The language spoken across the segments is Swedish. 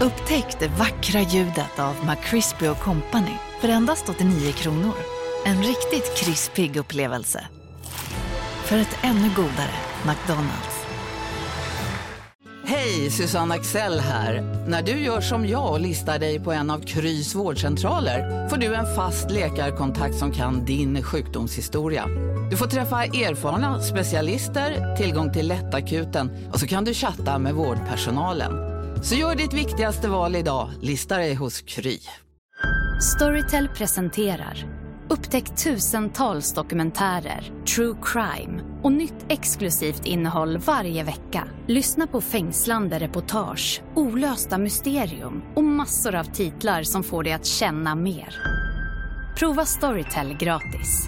Upptäck det vackra ljudet av McCrispy & Company för endast 89 kronor. En riktigt krispig upplevelse. För ett ännu godare McDonald's. Hej, Susanne Axel här. När du gör som jag och listar dig på en av Krys vårdcentraler får du en fast läkarkontakt som kan din sjukdomshistoria. Du får träffa erfarna specialister, tillgång till lättakuten och så kan du chatta med vårdpersonalen. Så gör ditt viktigaste val idag, lista dig hos Kry. Storytel presenterar upptäck tusentals dokumentärer, true crime och nytt exklusivt innehåll varje vecka. Lyssna på fängslande reportage, olösta mysterium och massor av titlar som får dig att känna mer. Prova Storytel gratis.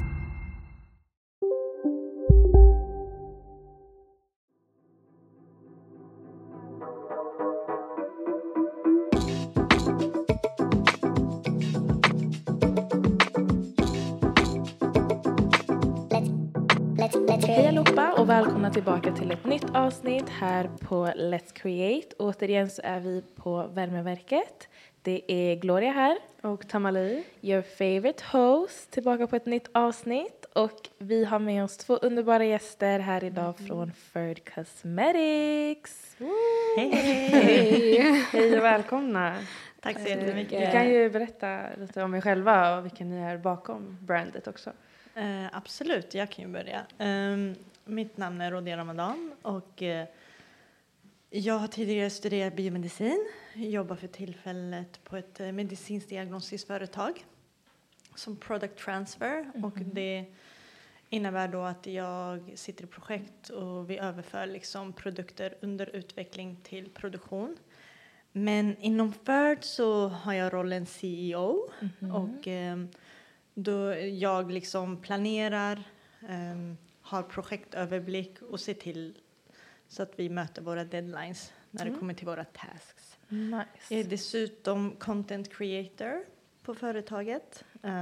Hej allihopa och välkomna tillbaka till ett nytt avsnitt här på Let's Create. Återigen så är vi på Värmeverket. Det är Gloria här. Och Tamali. Your favorite host. Tillbaka på ett nytt avsnitt. Och vi har med oss 2 underbara gäster här idag från Ferd Cosmetics. Hej! Hej och välkomna. Tack så jättemycket. Vi kan ju berätta lite om er själva och vilka ni är bakom brandet också. Absolut, jag kan ju börja. Mitt namn är Rodia Ramadan och jag har tidigare studerat biomedicin. Jag jobbar för tillfället på ett medicinskt diagnostiskt företag som product transfer. Och det innebär då att jag sitter i projekt och vi överför liksom produkter under utveckling till produktion. Men inom Ferd så har jag rollen CEO och då jag liksom planerar, har projektöverblick och ser till så att vi möter våra deadlines när det kommer till våra tasks. Nice. Jag är dessutom content creator på företaget.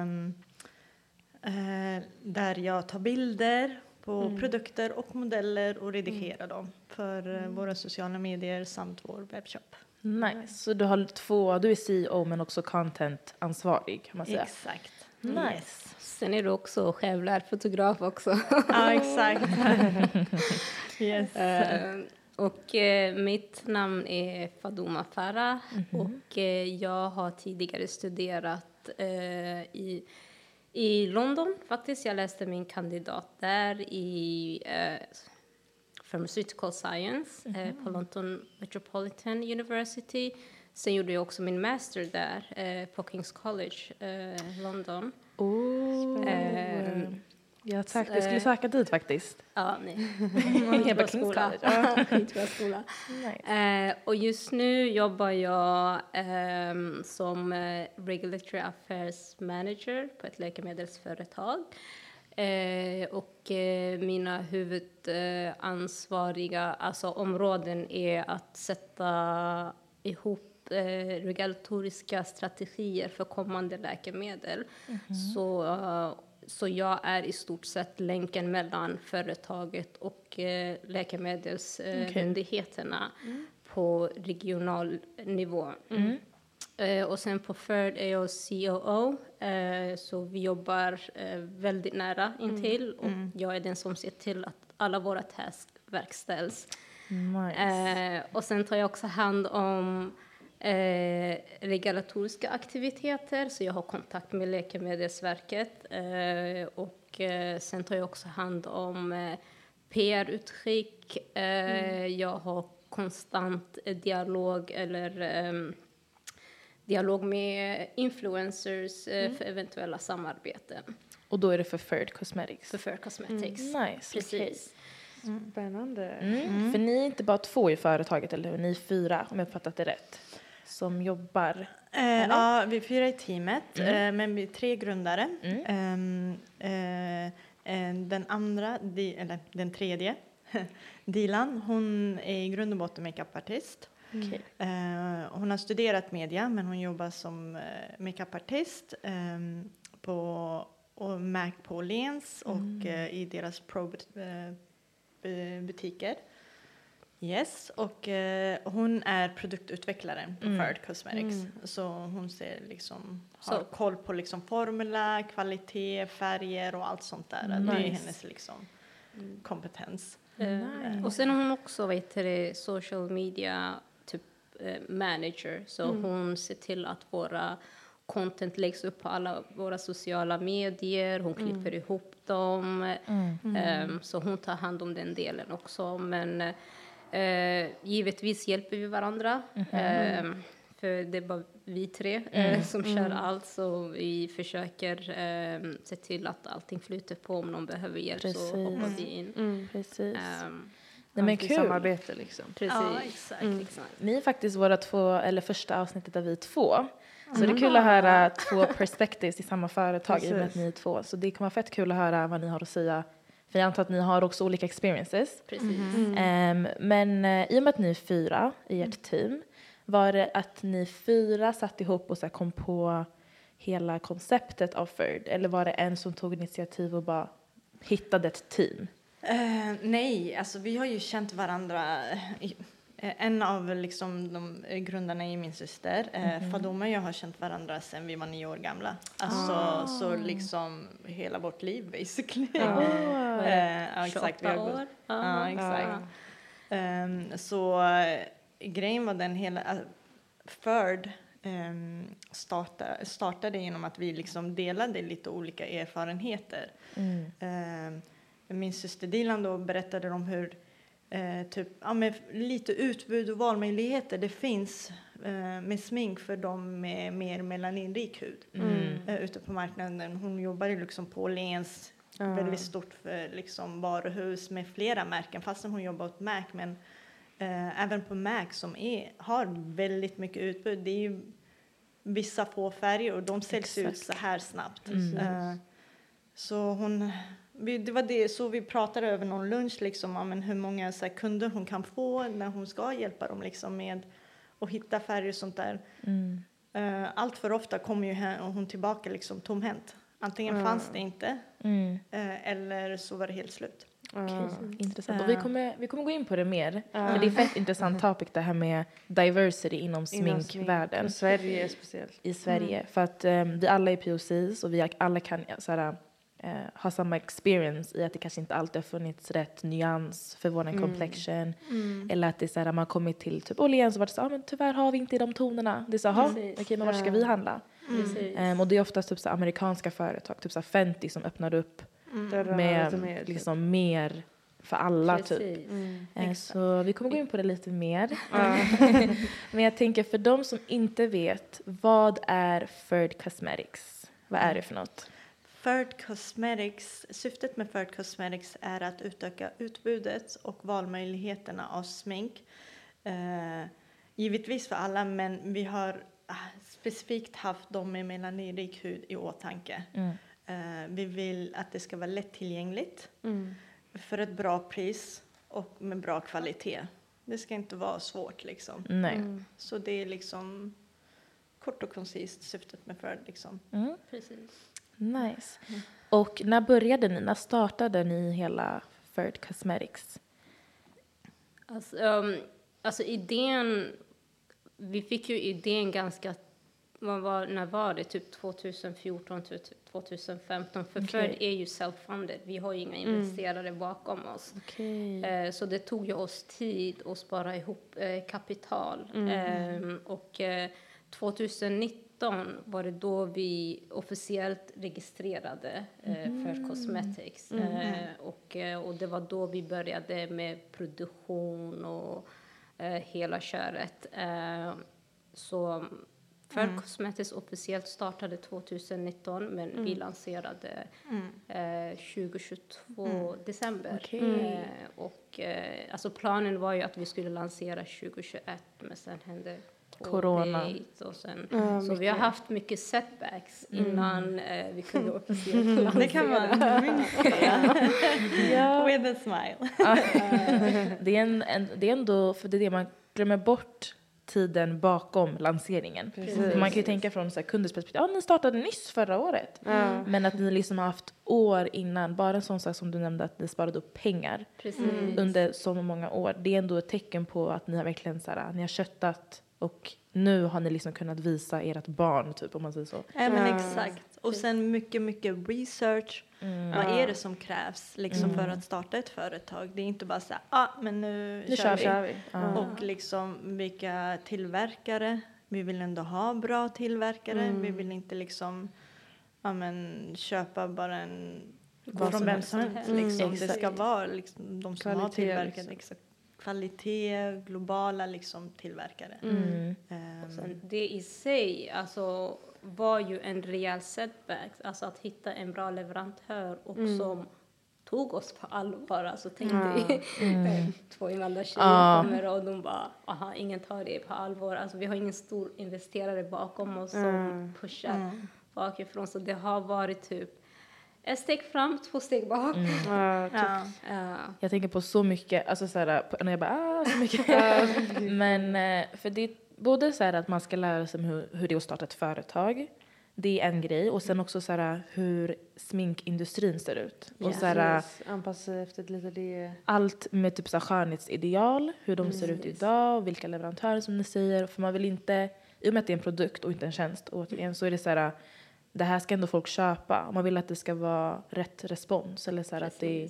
Där jag tar bilder på produkter och modeller och redigerar dem för våra sociala medier samt vår webbshop. Nice. Så du har 2, du är CEO men också content-ansvarig kan man säga. Exakt. Nice. Yes. Sen är du också självlärd fotograf också. Ja, exakt. Yes. Och mitt namn är Fadouma Farah och jag har tidigare studerat i London faktiskt. Jag läste min kandidat där i Pharmaceutical Science på London Metropolitan University. Sen gjorde jag också min master där på King's College, London. Ja, tack. Jag skulle söka dit faktiskt. Ja, nej. Skitbra skola. Skitbra skola. Nice. Och just nu jobbar jag som Regulatory Affairs Manager på ett läkemedelsföretag. Och mina huvudansvariga områden är att sätta ihop regulatoriska strategier för kommande läkemedel. Så jag är i stort sett länken mellan företaget och läkemedelsmyndigheterna på regional nivå. Och sen på Ferd är jag COO, så vi jobbar väldigt nära intill och jag är den som ser till att alla våra task verkställs. Nice. Och sen tar jag också hand om regulatoriska aktiviteter, så jag har kontakt med Läkemedelsverket och sen tar jag också hand om PR-utskick. Jag har konstant dialog med influencers för eventuella samarbeten. Och då är det för Ferd Cosmetics. För Ferd Cosmetics. Nice. Precis. Spännande. För ni är inte bara 2 i företaget, eller hur? Ni är 4, om jag fattat det rätt, som jobbar. Ja, vi är 4 i teamet, men vi är 3 grundare. Den tredje, Dilan, hon är i grund och botten makeupartist. Okay. Hon har studerat media, men hon jobbar som makeupartist på Mac på Åhléns och i deras pro-butiker. Yes, och hon är produktutvecklaren på Ferd Cosmetics. Så hon har koll på liksom formula, kvalitet, färger och allt sånt där. Det är hennes liksom kompetens. Och sen har hon också social media typ manager. Så hon ser till att våra content läggs upp på alla våra sociala medier. Hon klipper ihop dem. Så hon tar hand om den delen också. Men givetvis hjälper vi varandra. För det är bara vi tre som kör allt. Så vi försöker se till att allting flyter på. Om någon behöver hjälp så hoppar vi in. Precis. Det är kul. Samarbete liksom. Precis. Ja, exakt. Ni är faktiskt våra första avsnittet av vi två. Så det är kul att höra två perspectives i samma företag i och med att ni är två. Så det kommer vara fett kul att höra vad ni har att säga. För jag antar att ni har också olika experiences. Precis. Men i och med att ni är 4 i ert team. Var det att ni 4 satt ihop och så kom på hela konceptet av Ferd? Eller var det en som tog initiativ och bara hittade ett team? Nej, alltså vi har ju känt varandra. En av liksom de grundarna är min syster. Fadoma och jag har känt varandra sedan vi var 9 år gamla. Alltså så liksom hela vårt liv basically. Exakt. 28 år. Ja, exakt. Så grejen var den hela Ferd startade genom att vi liksom delade lite olika erfarenheter. Min syster Dilan då berättade om hur med lite utbud och valmöjligheter det finns med smink för dem med mer melaninrik hud ute på marknaden. Hon jobbar ju liksom på Åhléns, väldigt stort för liksom varuhus med flera märken, fastän hon jobbar åt MAC, men även på MAC som har väldigt mycket utbud. Det är ju vissa få färger och de säljs ut så här snabbt. Så det var det, så vi pratade över någon lunch liksom om hur många så här, kunder hon kan få när hon ska hjälpa dem liksom med att hitta färger och sånt där. Allt för ofta kommer ju hon tillbaka liksom tomhänt. Antingen fanns det inte eller så var det helt slut. Intressant. Och vi kommer gå in på det mer. För det är fett intressant topic det här med diversity inom sminkvärlden. I Sverige speciellt. I Sverige. För att vi alla är POCs och vi alla kan såhär, ha samma experience i att det kanske inte alltid har funnits rätt nyans för vår complexion. Eller att det är såhär, man kommit till typ Åhléns och varit så men tyvärr har vi inte de tonerna. Det är så, okej, men var ska vi handla? Och det är oftast typ så amerikanska företag, typ så Fenty som öppnar upp med liksom mer för alla typ. Så vi kommer gå in på det lite mer. Men jag tänker för de som inte vet, vad är Ferd Cosmetics? Vad är det för något? Ferd Cosmetics, syftet med Ferd Cosmetics är att utöka utbudet och valmöjligheterna av smink. Givetvis för alla, men vi har specifikt haft dem med melaninrik hud i åtanke. Vi vill att det ska vara lättillgängligt för ett bra pris och med bra kvalitet. Det ska inte vara svårt liksom. Så det är liksom kort och koncist syftet med Ferd liksom. Precis. Nice. Och när började ni? När startade ni hela Ferd Cosmetics? Alltså idén, vi fick ju idén ganska, när var det? Typ 2014 till 2015. För Ferd är ju self-funded. Vi har ju inga investerare bakom oss. Så det tog ju oss tid att spara ihop kapital. Och 2019 var det då vi officiellt registrerade Ferd Cosmetics. Och det var då vi började med produktion och hela köret. Så Ferd Cosmetics officiellt startade 2019, men vi lanserade 2022 december. Och alltså planen var ju att vi skulle lansera 2021, men sen hände corona. Och sen, så vi har haft mycket setbacks innan vi kunde officiellt lansera. Det kan man säga. With a smile. Det är ändå, för det är det man glömmer bort tiden bakom lanseringen. Precis. Man kan ju tänka från så här, kundens perspektiv, ni startade nyss förra året. Men att ni liksom har haft år innan, bara en sån sak som du nämnde, att ni sparade upp pengar under så många år. Det är ändå ett tecken på att ni har verkligen så här, ni har köttat, och nu har ni liksom kunnat visa ert barn, typ, om man säger så. Ja, men exakt. Och sen mycket research. Vad är det som krävs liksom för att starta ett företag? Det är inte bara så här, men nu kör vi. Och liksom vilka tillverkare. Vi vill ändå ha bra tillverkare. Vi vill inte liksom köpa bara en från vem som helst. Liksom. Det ska vara liksom, de som har tillverkat liksom. Kvalitet, globala liksom, tillverkare. Och sen, det i sig alltså, var ju en rejäl setback. Alltså att hitta en bra leverantör och som tog oss på allvar. Alltså tänkte två invandrartjejer kommer och de bara, ingen tar det på allvar. Alltså vi har ingen stor investerare bakom oss som pushar bakifrån. Så det har varit typ ett steg fram, 2 steg bak. Jag tänker på så mycket, alltså så här, när jag bara, så mycket. Men för det är både så här att man ska lära sig hur det är att starta ett företag. Det är en grej. Och sen också så här, hur sminkindustrin ser ut. Och så här, anpassa sig efter lite det. Allt med typ så här skönhetsideal. Hur de ser ut idag. Och vilka leverantörer som ni säger. För man vill inte, i och med att det är en produkt och inte en tjänst. Återigen, så är det så här, det här ska ändå folk köpa. Man vill att det ska vara rätt respons. Eller så här, att det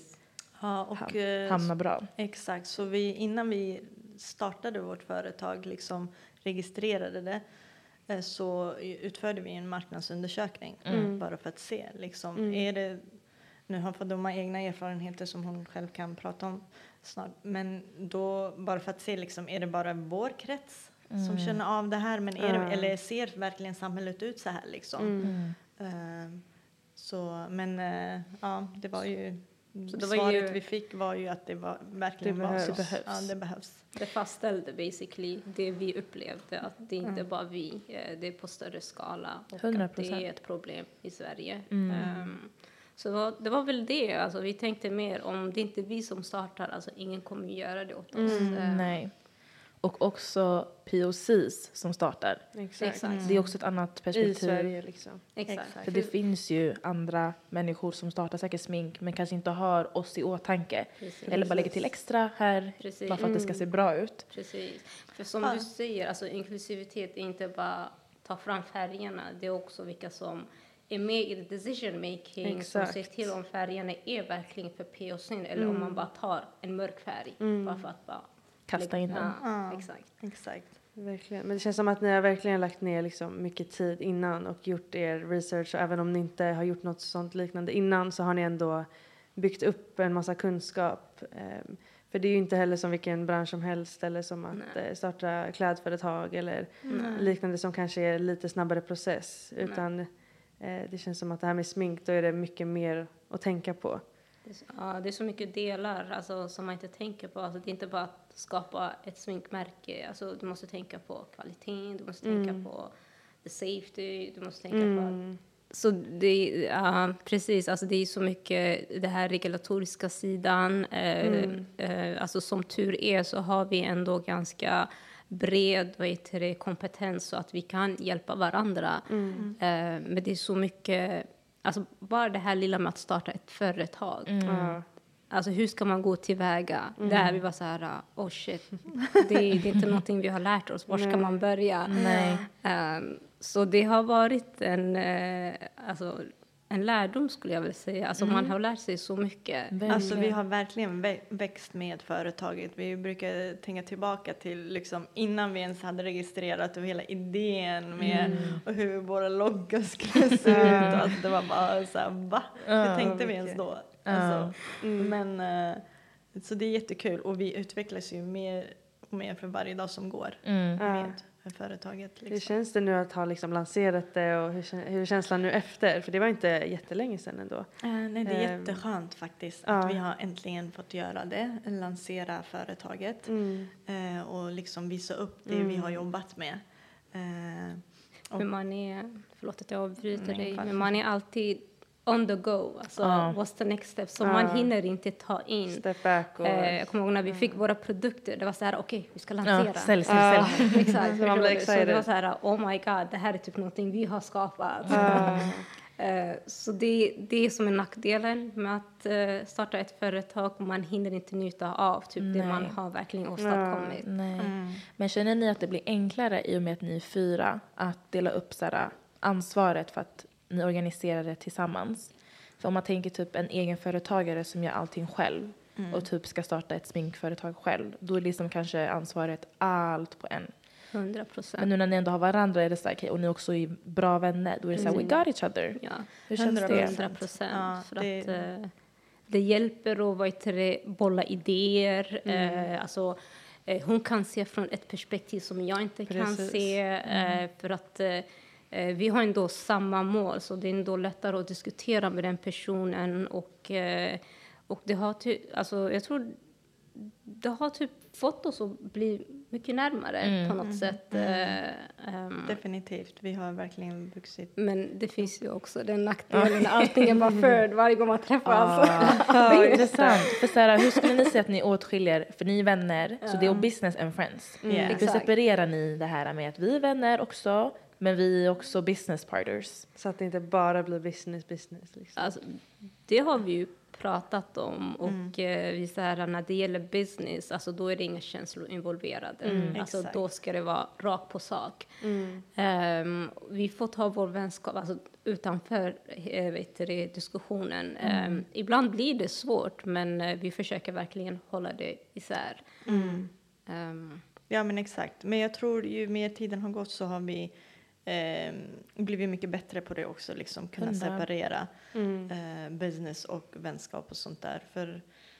hamnar bra. Exakt. Så innan vi startade vårt företag, liksom registrerade det, så utförde vi en marknadsundersökning. Bara för att se. Liksom, är det, nu har Faduma egna erfarenheter som hon själv kan prata om snart. Men då, bara för att se, liksom, är det bara vår krets som känner av det här, men eller ser verkligen samhället ut så här liksom. Det var ju så det svaret vi fick var ju att det var verkligen det behövs. Det behövs. Det fastställde basically det vi upplevde, att det inte bara vi, det är på större skala och 100%. att det är ett problem i Sverige. Så det var väl det, alltså vi tänkte mer om det inte är vi som startar, alltså ingen kommer göra det åt oss. Nej. Och också POCs som startar. Exakt. Det är också ett annat perspektiv. I Sverige liksom. Exakt. För det finns ju andra människor som startar säkert smink, men kanske inte har oss i åtanke. Precis. Eller bara lägger till extra här, bara för att det ska se bra ut. Precis. För som du säger, alltså inklusivitet är inte bara ta fram färgerna, det är också vilka som är med i the decision making, som ser till om färgerna är verkligen för POC:n, eller om man bara tar en mörk färg bara för att bara kasta in den. Exakt. Verkligen. Men det känns som att ni har verkligen lagt ner liksom mycket tid innan och gjort er research. Och även om ni inte har gjort något sånt liknande innan, så har ni ändå byggt upp en massa kunskap. För det är ju inte heller som vilken bransch som helst, eller som att starta klädföretag eller liknande som kanske är lite snabbare process. Utan det känns som att det här med smink, då är det mycket mer att tänka på. Det är så mycket delar, alltså, som man inte tänker på. Alltså, det är inte bara att skapa ett sminkmärke. Alltså, du måste tänka på kvaliteten, du måste tänka på the safety, du måste tänka på... Så det, precis, alltså det är så mycket det här regulatoriska sidan. Alltså som tur är så har vi ändå ganska bred kompetens så att vi kan hjälpa varandra. Men det är så mycket... Alltså bara det här lilla med att starta ett företag. Alltså hur ska man gå tillväga? Där vi var så här, oh shit. Det är inte någonting vi har lärt oss. Var ska man börja? Så det har varit en lärdom, skulle jag vilja säga. Alltså man har lärt sig så mycket. Alltså vi har verkligen växt med företaget. Vi brukar tänka tillbaka till liksom innan vi ens hade registrerat och hela idén med och hur våra loggor skulle se ut. Alltså det var bara så här, va? Hur tänkte vi ens då? Alltså, men så det är jättekul, och vi utvecklas ju mer och mer för varje dag som går med företaget. Liksom. Hur känns det nu att ha liksom lanserat det, och hur är känslan nu efter? För det var inte jättelänge sedan ändå. Nej, det är jätteskönt faktiskt att vi har äntligen fått göra det. Lansera företaget och liksom visa upp det vi har jobbat med. Men man är, förlåt att jag avbryter dig, men man är alltid on the go. Alltså, what's the next step? Så man hinner inte ta in. Step back. Och, jag kommer ihåg när vi fick våra produkter. Det var så här, okej, vi ska lansera. Sälj. Exakt. Så man blir Så det var så här, oh my god, det här är typ någonting vi har skapat. Så det är som är nackdelen med att starta ett företag. Och man hinner inte njuta av typ det man har verkligen åstadkommit. Men känner ni att det blir enklare i och med att ni är 4 att dela upp så här, ansvaret för att ni organiserar det tillsammans? För om man tänker typ en egenföretagare som gör allting själv och typ ska starta ett sminkföretag själv, då är liksom kanske ansvaret allt på en. 100%. Men nu när ni ändå har varandra är det så här, okay, och ni också är bra vänner, då är det så här, we got each other. Ja. Hur känns det? 100%. För att det hjälper att bolla idéer. Alltså, hon kan se från ett perspektiv som jag inte kan se. För att vi har ändå samma mål, så det är ändå lättare att diskutera med den personen. Och det har jag tror det har typ fått oss att bli mycket närmare på något sätt. Definitivt, vi har verkligen vuxit. Men det finns ju också den nackdelen när allting är bara för varje gång man träffas. Det är intressant. För så här, hur skulle ni säga att ni åtskiljer, för ni är vänner, så det är business and friends. Hur separerar ni det här med att vi är vänner också, men vi är också business partners? så att det inte bara blir business. Liksom. Alltså, det har vi ju pratat om, och vi så här, när det gäller business, alltså då är det inga känslor involverade. Alltså då ska det vara rakt på sak. Vi får ta vår vänskap alltså, utanför diskussionen. Ibland blir det svårt, men vi försöker verkligen hålla det isär. Ja, men exakt. Men jag tror ju mer tiden har gått så har vi blivit mycket bättre på det också, liksom kunna separera business och vänskap och sånt där. För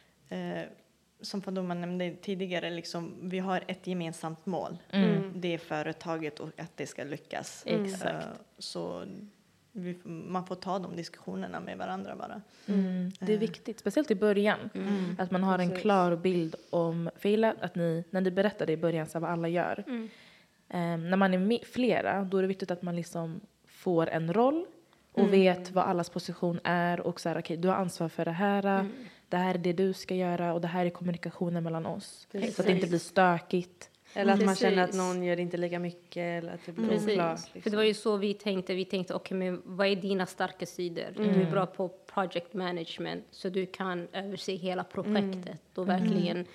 som Faduma nämnde tidigare, liksom, vi har ett gemensamt mål. Det är företaget och att det ska lyckas. Exakt. Så man får ta de diskussionerna med varandra bara. Det är viktigt, speciellt i början. Att man har en klar bild om, för jag gillar att när ni berättade i början så vad alla gör. När man är flera, då är det viktigt att man liksom får en roll och vet vad allas position är. Och så här, okej, du har ansvar för det här. Det här är det du ska göra och det här är kommunikationen mellan oss. Så att det inte blir stökigt. Eller att man känner att någon gör inte lika mycket. Eller att det blir oklart. Liksom. För det var ju så vi tänkte. Vi tänkte, okej, men vad är dina starka sidor? Du är bra på project management. Så du kan överse hela projektet. Och verkligen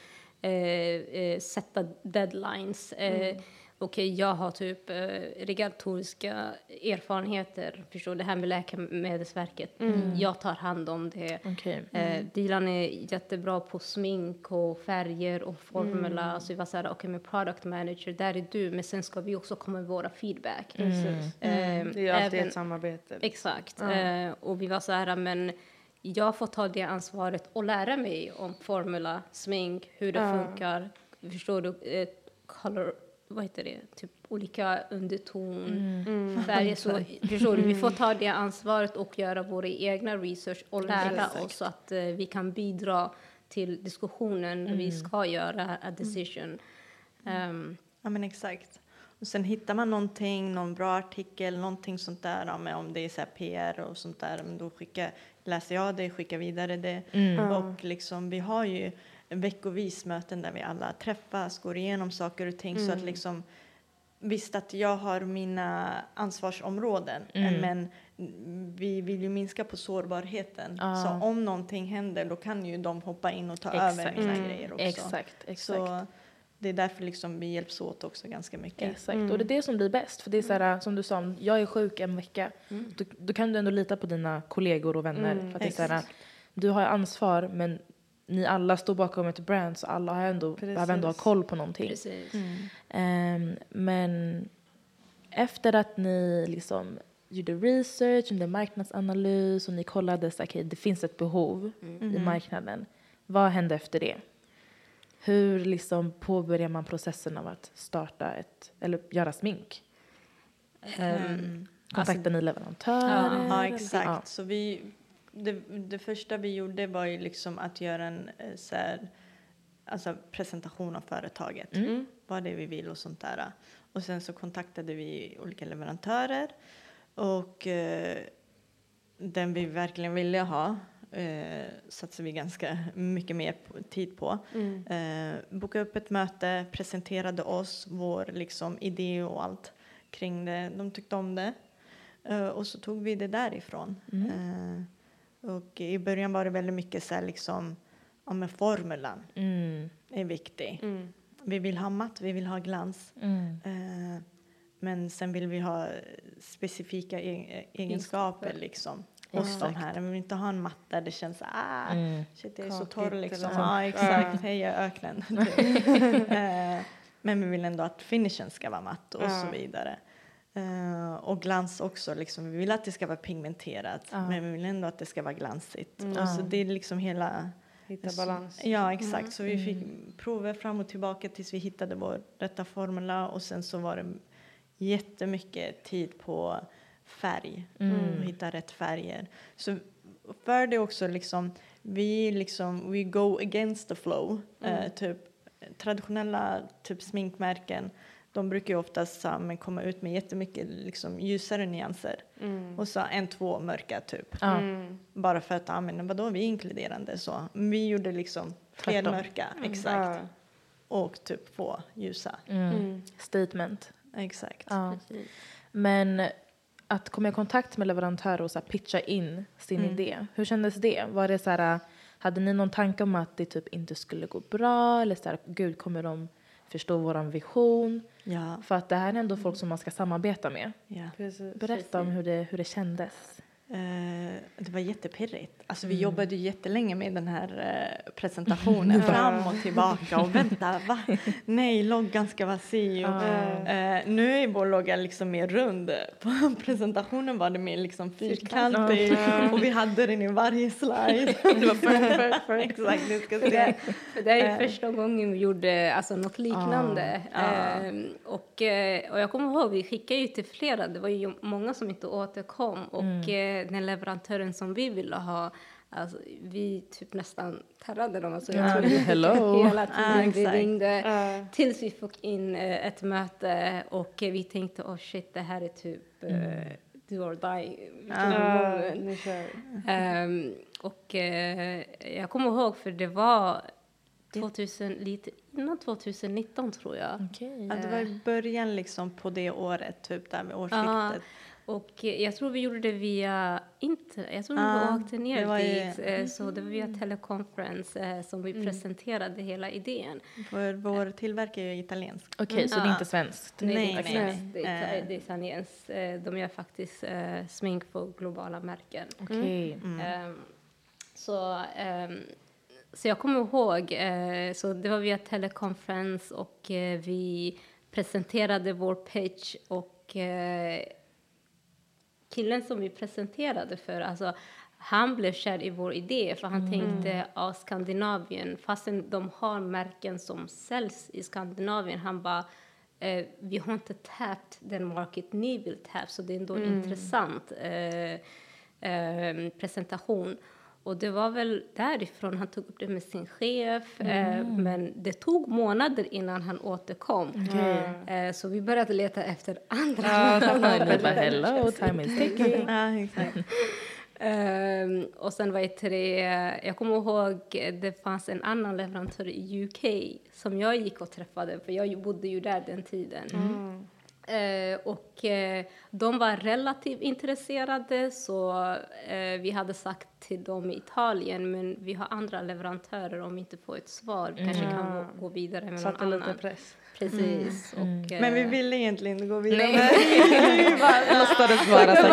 sätta deadlines. Okej, jag har typ regulatoriska erfarenheter. Förstår det här med Läkemedelsverket. Jag tar hand om det. Dilan är jättebra på smink och färger och formula. Så vi var så här, okej, med product manager, där är du. Men sen ska vi också komma med våra feedback. Det är ju alltid ett samarbete. Exakt. Och vi var så här, men jag får ta det ansvaret och lära mig om formula, smink, hur det funkar. Förstår du? Color, vad heter det? Typ olika underton, färger. Så förstår du, vi får ta det ansvaret och göra våra egna research och lära oss så att vi kan bidra till diskussionen när vi ska göra a decision. Ja, men exakt. Och sen hittar man någon bra artikel, någonting sånt där, om det är så här PR och sånt där, men då läser jag det, skickar vidare det. Och liksom, vi har ju veckovis möten där vi alla träffas, går igenom saker och ting, så att liksom, visst att jag har mina ansvarsområden, men vi vill ju minska på sårbarheten. Så om någonting händer, då kan ju de hoppa in och ta över mina grejer också. Exakt. Så det är därför liksom vi hjälps åt också ganska mycket. Exakt, och det är det som blir bäst. För det är så här, som du sa, om jag är sjuk en vecka, då kan du ändå lita på dina kollegor och vänner. För att det är så här, du har ansvar, men ni alla står bakom ett brand, så alla har behöver ändå ha koll på någonting. Men efter att ni liksom gjorde research, gjorde marknadsanalys och ni kollade så okej, det finns ett behov i marknaden. Vad hände efter det? Hur liksom påbörjar man processen av att starta eller göra smink? Kontaktar ni leverantörer? Ja, exakt. Så det första vi gjorde var ju liksom att göra en presentation av företaget. Vad det vi vill och sånt där. Och sen så kontaktade vi olika leverantörer. Och den vi verkligen ville ha satsade vi ganska mycket mer tid på. Boka upp ett möte, presenterade oss, vår liksom idé och allt kring det. De tyckte om det. Och så tog vi det därifrån. Och i början var det väldigt mycket så här liksom, med formulan är viktig. Vi vill ha matt, vi vill ha glans. Men sen vill vi ha specifika egenskaper liksom. Hos de här. Vi vill inte ha en matt där det känns shit, jag är så torr liksom. Ja, exakt. Hej, jag är öknen. Men vi vill ändå att finishen ska vara matt och så vidare. Och glans också liksom. Vi vill att det ska vara pigmenterat. Men vi vill ändå att det ska vara glansigt. Och så det är liksom hela... Hitta balans. Ja, exakt. Så vi fick prova fram och tillbaka tills vi hittade vår rätta formula. Och sen så var det jättemycket tid på färg. Hitta rätt färger. Så för det också liksom, we go against the flow. Typ traditionella typ sminkmärken, de brukar ju oftast komma ut med jättemycket liksom ljusare nyanser. Och så 1-2 mörka typ. Bara för att vadå, vi är inkluderande så. Vi gjorde liksom fler mörka, exakt. Och typ få ljusa. Statement. Exakt. Ja. Men att komma i kontakt med leverantörer och så här pitcha in sin idé. Hur kändes det? Var det så här, hade ni någon tanke om att det typ inte skulle gå bra? Eller så här, gud, kommer de förstå våran vision? Ja. För att det här är ändå folk som man ska samarbeta med. Ja. Berätta om hur det kändes. Det var jättepirrigt. Alltså vi jobbade ju jättelänge med den här presentationen. Fram och tillbaka. Och vänta, va? Nej, loggan ska vara si. Nu är vår logga liksom mer rund. På presentationen var det mer liksom fyrkantig. Och vi hade den i varje slide. Det var perfekt. Exakt, du ska se. Det är första gången vi gjorde alltså, något liknande. Och jag kommer ihåg, vi skickade ju till flera. Det var ju många som inte återkom. Och den leverantören som vi ville ha, alltså, vi typ nästan terrade dem. Alltså, jag tror hello. Hela tiden vi ringde tills vi fick in ett möte och vi tänkte, shit, det här är typ do or die. Och jag kommer ihåg, för det var 2019 tror jag. Okay. Ja, det var i början liksom på det året, typ där med årsskiftet. Och jag tror vi gjorde det via internet. Jag tror vi åkte ner dit. Så det var via telekonferens som vi presenterade hela idén. För vår tillverkare är ju italiensk. Okej, så det är inte svenskt? Nej. Det är italienskt. De gör faktiskt smink för globala märken. Okej. Så jag kommer ihåg, så det var via telekonferens och vi presenterade vår pitch och killen som vi presenterade för, alltså han blev kär i vår idé för han tänkte Skandinavien, fastän de har märken som säljs i Skandinavien, han bara vi har inte tappat den market ni vill tappa, så det är ändå intressant presentation. Och det var väl därifrån han tog upp det med sin chef. Men det tog månader innan han återkom. Så vi började leta efter andra. Hello, time is ticking. Exakt. Och sen var jag kommer ihåg det fanns en annan leverantör i UK som jag gick och träffade. För jag bodde ju där den tiden. Och de var relativt intresserade, så vi hade sagt till dem i Italien, men vi har andra leverantörer, om vi inte får ett svar kanske kan gå vidare med någon annan. Lite press. Precis. Och, men vi ville egentligen inte gå vidare. Låtsades vara så.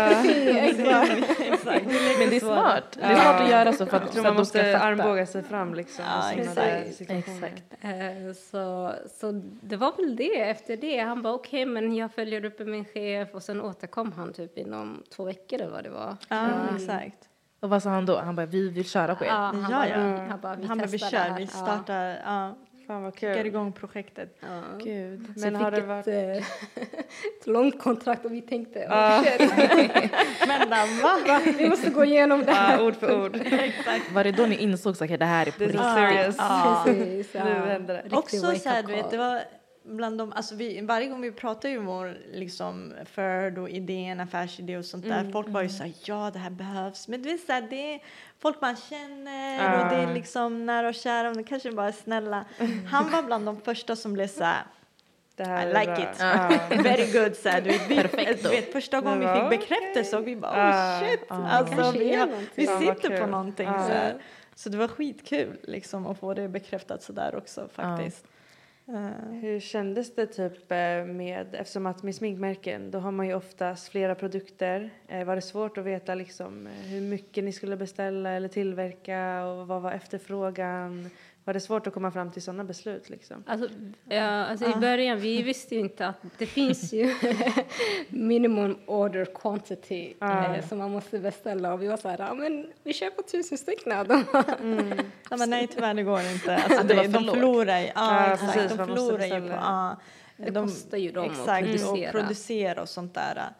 Exakt. Men det är smart. Det är smart att göra så för att man måste armbåga sig fram liksom. Exakt. Så det var väl det. Efter det han bara okej, men jag följer upp med min chef, och sen återkom han typ inom 2 veckor eller vad det var. Exakt. Och vad sa han då? Han bara, vi vill köra på er. Han bara, vi kör, vi startar. Fan vad kickar kul. igång projektet. Gud. Men har det varit ett långt kontrakt och vi tänkte men va? Vi måste gå igenom det här. Ord för ord. Exakt. Var det då ni insåg att det här är på riktigt? Precis. Precis. Nu händer det. Också så här, du vet, bland dem, alltså varje gång vi pratar ju om vår liksom förd och idén, affärsidé och sånt där, folk var ju så här, ja det här behövs, men det är så här, det är folk man känner och det är liksom nära och kära, och det kanske bara är snälla. Han var bland de första som blev så här, I like it. Very good, så här, du vet, första gången vi fick bekräftelse och vi bara, shit, alltså vi sitter på någonting så här. Så det var skitkul liksom att få det bekräftat så där också faktiskt. Hur kändes det typ med, eftersom att med sminkmärken då har man ju oftast flera produkter. Var det svårt att veta liksom hur mycket ni skulle beställa eller tillverka och vad var efterfrågan? Var det svårt att komma fram till sådana beslut liksom? Alltså i början, vi visste ju inte att det finns ju minimum order quantity som man måste beställa. Och vi var så här, men vi köper 1000 stycken av dem. Ja, men nej, tyvärr det går inte. Alltså, de förlorar ju. Ja, exakt. Precis, de förlorar ju på... Det kostar ju dem att producera och sånt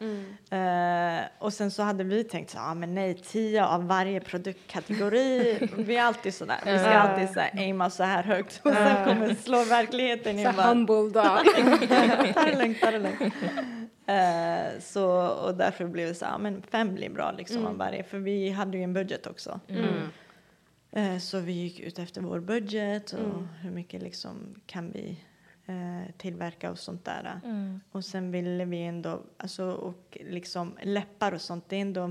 där. Och sen så hade vi tänkt så men nej, 10 av varje produktkategori. Vi är alltid sådär. Vi ska alltid så här, aima så här högt. Och sen kommer slå verkligheten in. Så humble då. Ta det lugnt. Så, och därför blev det så här, men 5 blir bra liksom av varje. För vi hade ju en budget också. Så vi gick ut efter vår budget och hur mycket liksom kan vi tillverka och sånt där. Och sen ville vi ändå, alltså, och liksom läppar och sånt, det är ändå,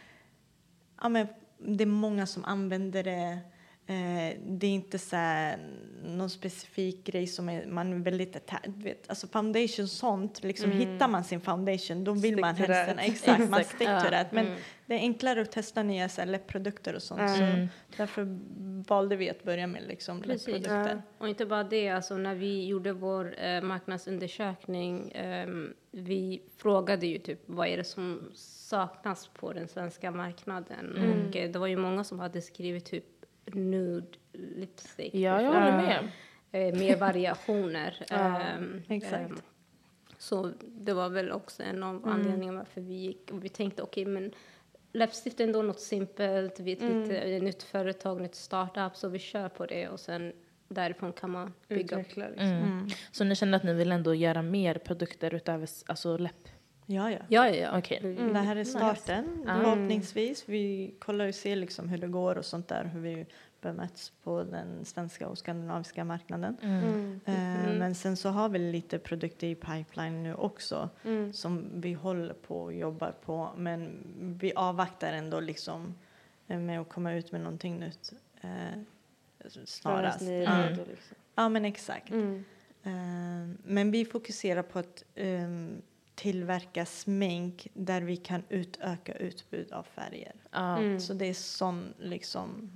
ja men det är många som använder det. Det är inte så här någon specifik grej som man är väldigt vet, alltså foundation sånt liksom hittar man sin foundation då vill man helst exakt man stick to that, men det är enklare att testa nya så här läppprodukter och sånt så därför valde vi att börja med liksom läppprodukter. Och inte bara det, alltså när vi gjorde vår marknadsundersökning vi frågade ju typ vad är det som saknas på den svenska marknaden och det var ju många som hade skrivit typ nude lipstick. Ja, jag håller med. Mer variationer. Exakt. Så det var väl också en av anledningarna varför vi gick. Och vi tänkte okej, men läppstift är ändå något simpelt. Vi är ett nytt företag, nytt startup. Så vi kör på det och sen därifrån kan man bygga. Utveckla liksom. Så ni känner att ni vill ändå göra mer produkter utöver alltså läpp? Ja. Okay. Det här är starten, förhoppningsvis. Vi kollar och ser liksom hur det går och sånt där. Hur vi bemöts på den svenska och skandinaviska marknaden. Men sen så har vi lite produkter i pipeline nu också. Som vi håller på och jobbar på. Men vi avvaktar ändå liksom med att komma ut med någonting nytt snarast. Ja, men exakt. Men vi fokuserar på att tillverka smink där vi kan utöka utbud av färger. Så det är sån liksom,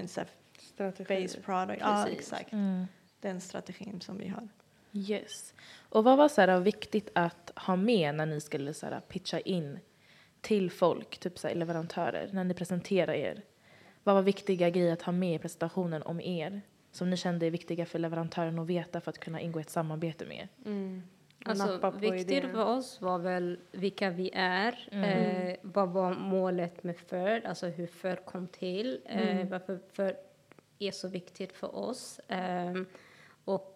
face product. Ja, exakt. Den strategin som vi har. Yes. Och vad var så här viktigt att ha med när ni skulle så här pitcha in till folk, typ så här leverantörer, när ni presenterar er? Vad var viktiga grejer att ha med i presentationen om er som ni kände är viktiga för leverantören att veta för att kunna ingå ett samarbete med er? Alltså, viktigt för oss var väl vilka vi är. Vad var målet med Förd? Alltså hur Förd kom till. Varför Förd är så viktigt för oss. Och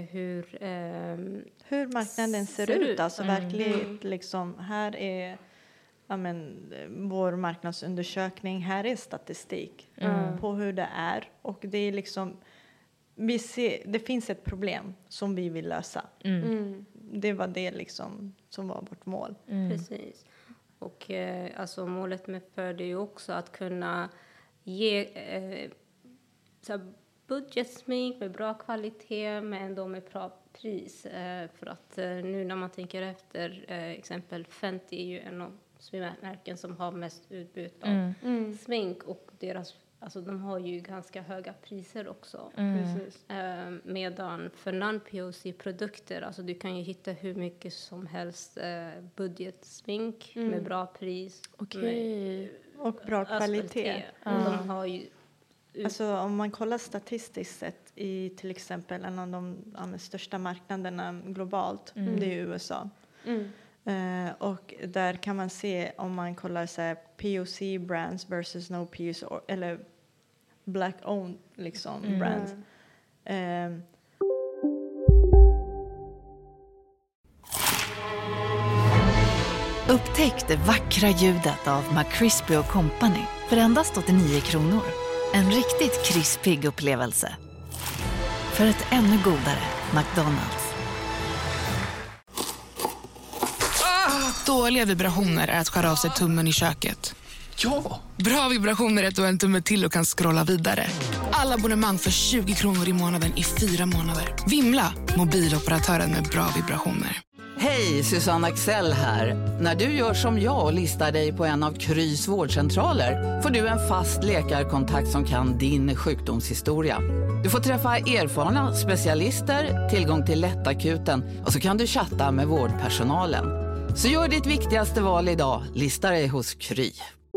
hur marknaden ser ut. Alltså verkligen liksom, här är vår marknadsundersökning. Här är statistik på hur det är. Och det är liksom, vi ser, det finns ett problem som vi vill lösa. Det var det liksom som var vårt mål. Precis. Och alltså målet med Förd är ju också att kunna ge budgetsmink med bra kvalitet men ändå med bra pris. För att nu när man tänker efter, exempel Fenty är ju en av smärken som har mest utbud av smink och deras, alltså de har ju ganska höga priser också. Medan för non-POC-produkter, alltså du kan ju hitta hur mycket som helst budgetsmink med bra pris. Och bra kvalitet. De har ju alltså om man kollar statistiskt sett i till exempel en av de största marknaderna globalt, det är USA. Och där kan man se om man kollar så här, POC brands versus no POC eller black owned liksom brands. Upptäck det vackra ljudet av McCrispy & Company för endast 89 kronor. En riktigt krispig upplevelse. För ett ännu godare McDonald's. Dåliga vibrationer är att skära av sig tummen i köket. Ja! Bra vibrationer är att du har en tumme till och kan scrolla vidare. Alla abonnemang för 20 kronor i månaden i 4 månader. Vimla! Mobiloperatören med bra vibrationer. Hej, Susanne Axel här. När du gör som jag och listar dig på en av Krys vårdcentraler får du en fast läkarkontakt som kan din sjukdomshistoria. Du får träffa erfarna specialister, tillgång till lättakuten och så kan du chatta med vårdpersonalen. Så gör ditt viktigaste val idag, lista dig hos Kry.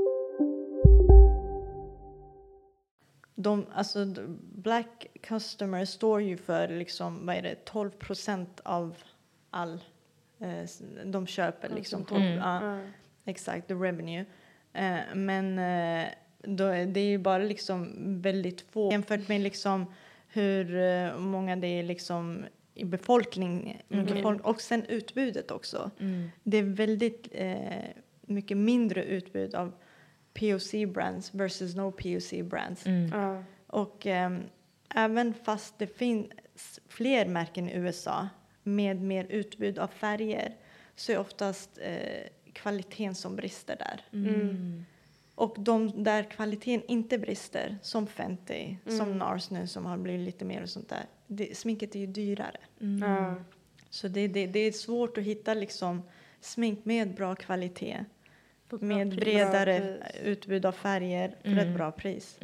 Black customers står ju för liksom, 12% av all de köper liksom 12, exakt, the revenue. Men det är ju bara liksom väldigt få jämfört med liksom hur många det är liksom i befolkning och sen utbudet också. Det är väldigt mycket mindre utbud av POC brands versus no POC brands. Och även fast det finns fler märken i USA med mer utbud av färger så är oftast kvaliteten som brister där. Och de där kvaliteten inte brister, som Fenty, som NARS nu som har blivit lite mer och sånt där. Sminket är ju dyrare. Så det är svårt att hitta liksom smink med bra kvalitet. Med bredare utbud av färger för ett bra pris.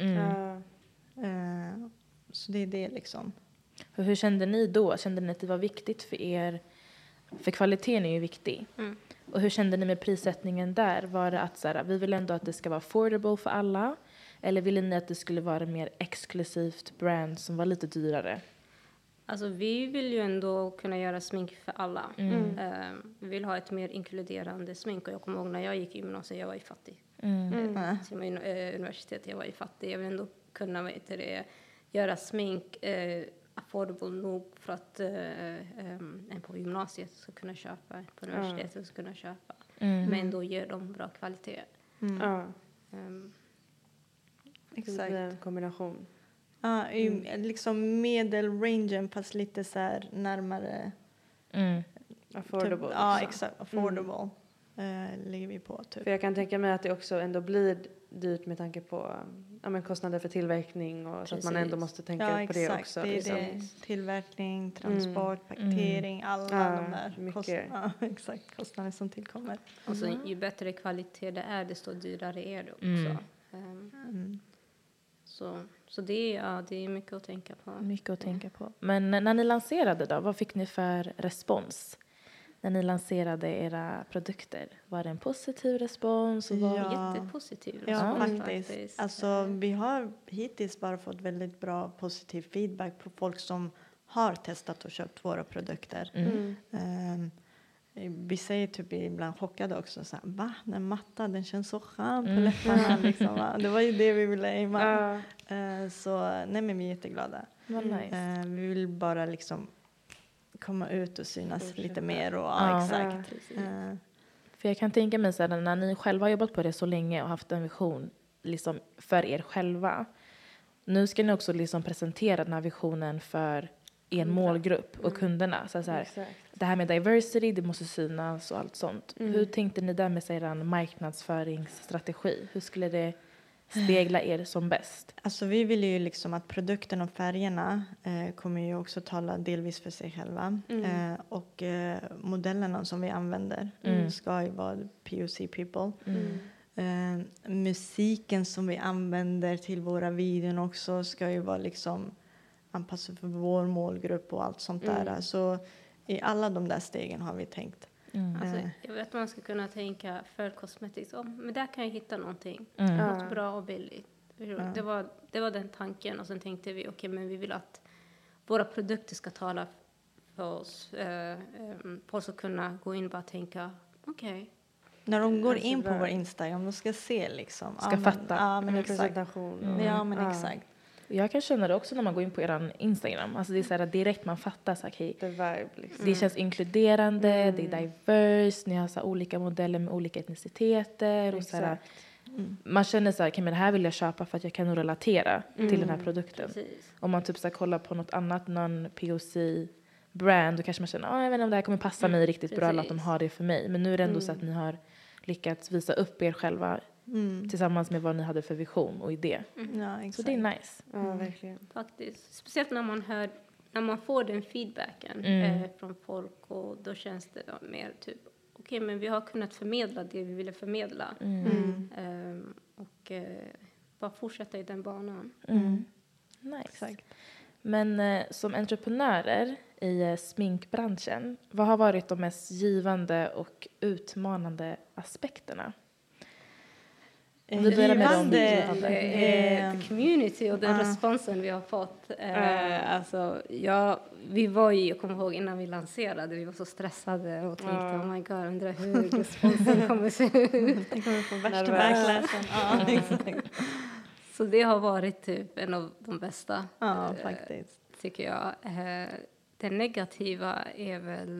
Så det är det liksom. Hur kände ni då? Kände ni att det var viktigt för er? För kvaliteten är ju viktig. Och hur kände ni med prissättningen där? Var det att så här, vi vill ändå att det ska vara affordable för alla? Eller ville ni att det skulle vara mer exklusivt brand som var lite dyrare? Alltså vi vill ju ändå kunna göra smink för alla. Vi vill ha ett mer inkluderande smink. Och jag kommer ihåg när jag gick i gymnasiet, jag var ju fattig. Till universitetet, jag var ju fattig. Jag vill ändå kunna göra smink affordable nog för att en på gymnasiet ska kunna köpa, på universitetet ska kunna köpa. Men då ger de bra kvalitet. Exakt. En kombination. Liksom medelrangen fast lite så här närmare affordable. Typ, exakt, affordable ligger vi på typ. För jag kan tänka mig att det också ändå blir dyrt med tanke på kostnader för tillverkning och så att man ändå måste tänka på det också. Det är liksom. Tillverkning, transport, paketering, alla de där kostnader som tillkommer. Och så, ju bättre kvalitet det är, desto dyrare är det också. Så det är mycket att tänka på. Mycket att tänka på. Men när ni lanserade då, vad fick ni för respons? När ni lanserade era produkter, var det en positiv respons? Och jättepositiv respons. Faktiskt. Alltså, vi har hittills bara fått väldigt bra positiv feedback på folk som har testat och köpt våra produkter. Vi säger typ ibland chockade också så här, va? Den matta, den känns så skön på läpparna liksom, va? Det var ju det vi ville aima. Så nej, men vi är jätteglada. Nice. Vi vill bara liksom komma ut och synas lite mer och exakt. För jag kan tänka mig så här, när ni själva har jobbat på det så länge och haft en vision liksom för er själva. Nu ska ni också liksom presentera den här visionen för en målgrupp och kunderna. Så här, det här med diversity, det måste synas och allt sånt. Hur tänkte ni där med er marknadsföringsstrategi? Hur skulle det spegla er som bäst? Alltså vi vill ju liksom att produkten och färgerna kommer ju också tala delvis för sig själva. Och modellerna som vi använder ska ju vara POC people. Musiken som vi använder till våra videon också ska ju vara liksom anpassad för vår målgrupp och allt sånt där. Så i alla de där stegen har vi tänkt. Alltså, jag vet att man ska kunna tänka för cosmetics. Men där kan jag hitta någonting. Något bra och billigt. Det var den tanken. Och sen tänkte vi, men vi vill att våra produkter ska tala för oss. Folk ska kunna gå in och bara tänka, när de går in på vår Instagram, de ska se liksom. Ska fatta. Men exakt. Presentation. Men exakt. Jag kan känna det också när man går in på er Instagram. Alltså det är så här direkt man fattar så här, The vibe liksom. det känns inkluderande, det är diverse, ni har så här olika modeller med olika etniciteter och så här, man känner så här, men det här vill jag köpa för att jag kan nog relatera till den här produkten. Precis. Om man typ så här, kollar på något annat POC brand, då kanske man känner, jag vet inte om det här kommer passa mig riktigt bra eller att de har det för mig. Men nu är det ändå så att ni har lyckats visa upp er själva tillsammans med vad ni hade för vision och idé. Ja, exakt. Så det är nice. Ja, verkligen. Faktiskt. Speciellt när man får den feedbacken från folk, och då känns det mer typ, okej, men vi har kunnat förmedla det vi ville förmedla. Och bara fortsätta i den banan. Nice. Exakt. Men som entreprenörer i sminkbranschen, vad har varit de mest givande och utmanande aspekterna? Vi börjar med the community och den responsen vi har fått. Alltså, jag kommer ihåg innan vi lanserade, vi var så stressade och tänkte, oh my god, undrar hur responsen kommer se ut. Det kommer få värsta backlashen. Ja, exakt. Så det har varit typ en av de bästa, faktiskt. tycker jag. Det negativa är väl...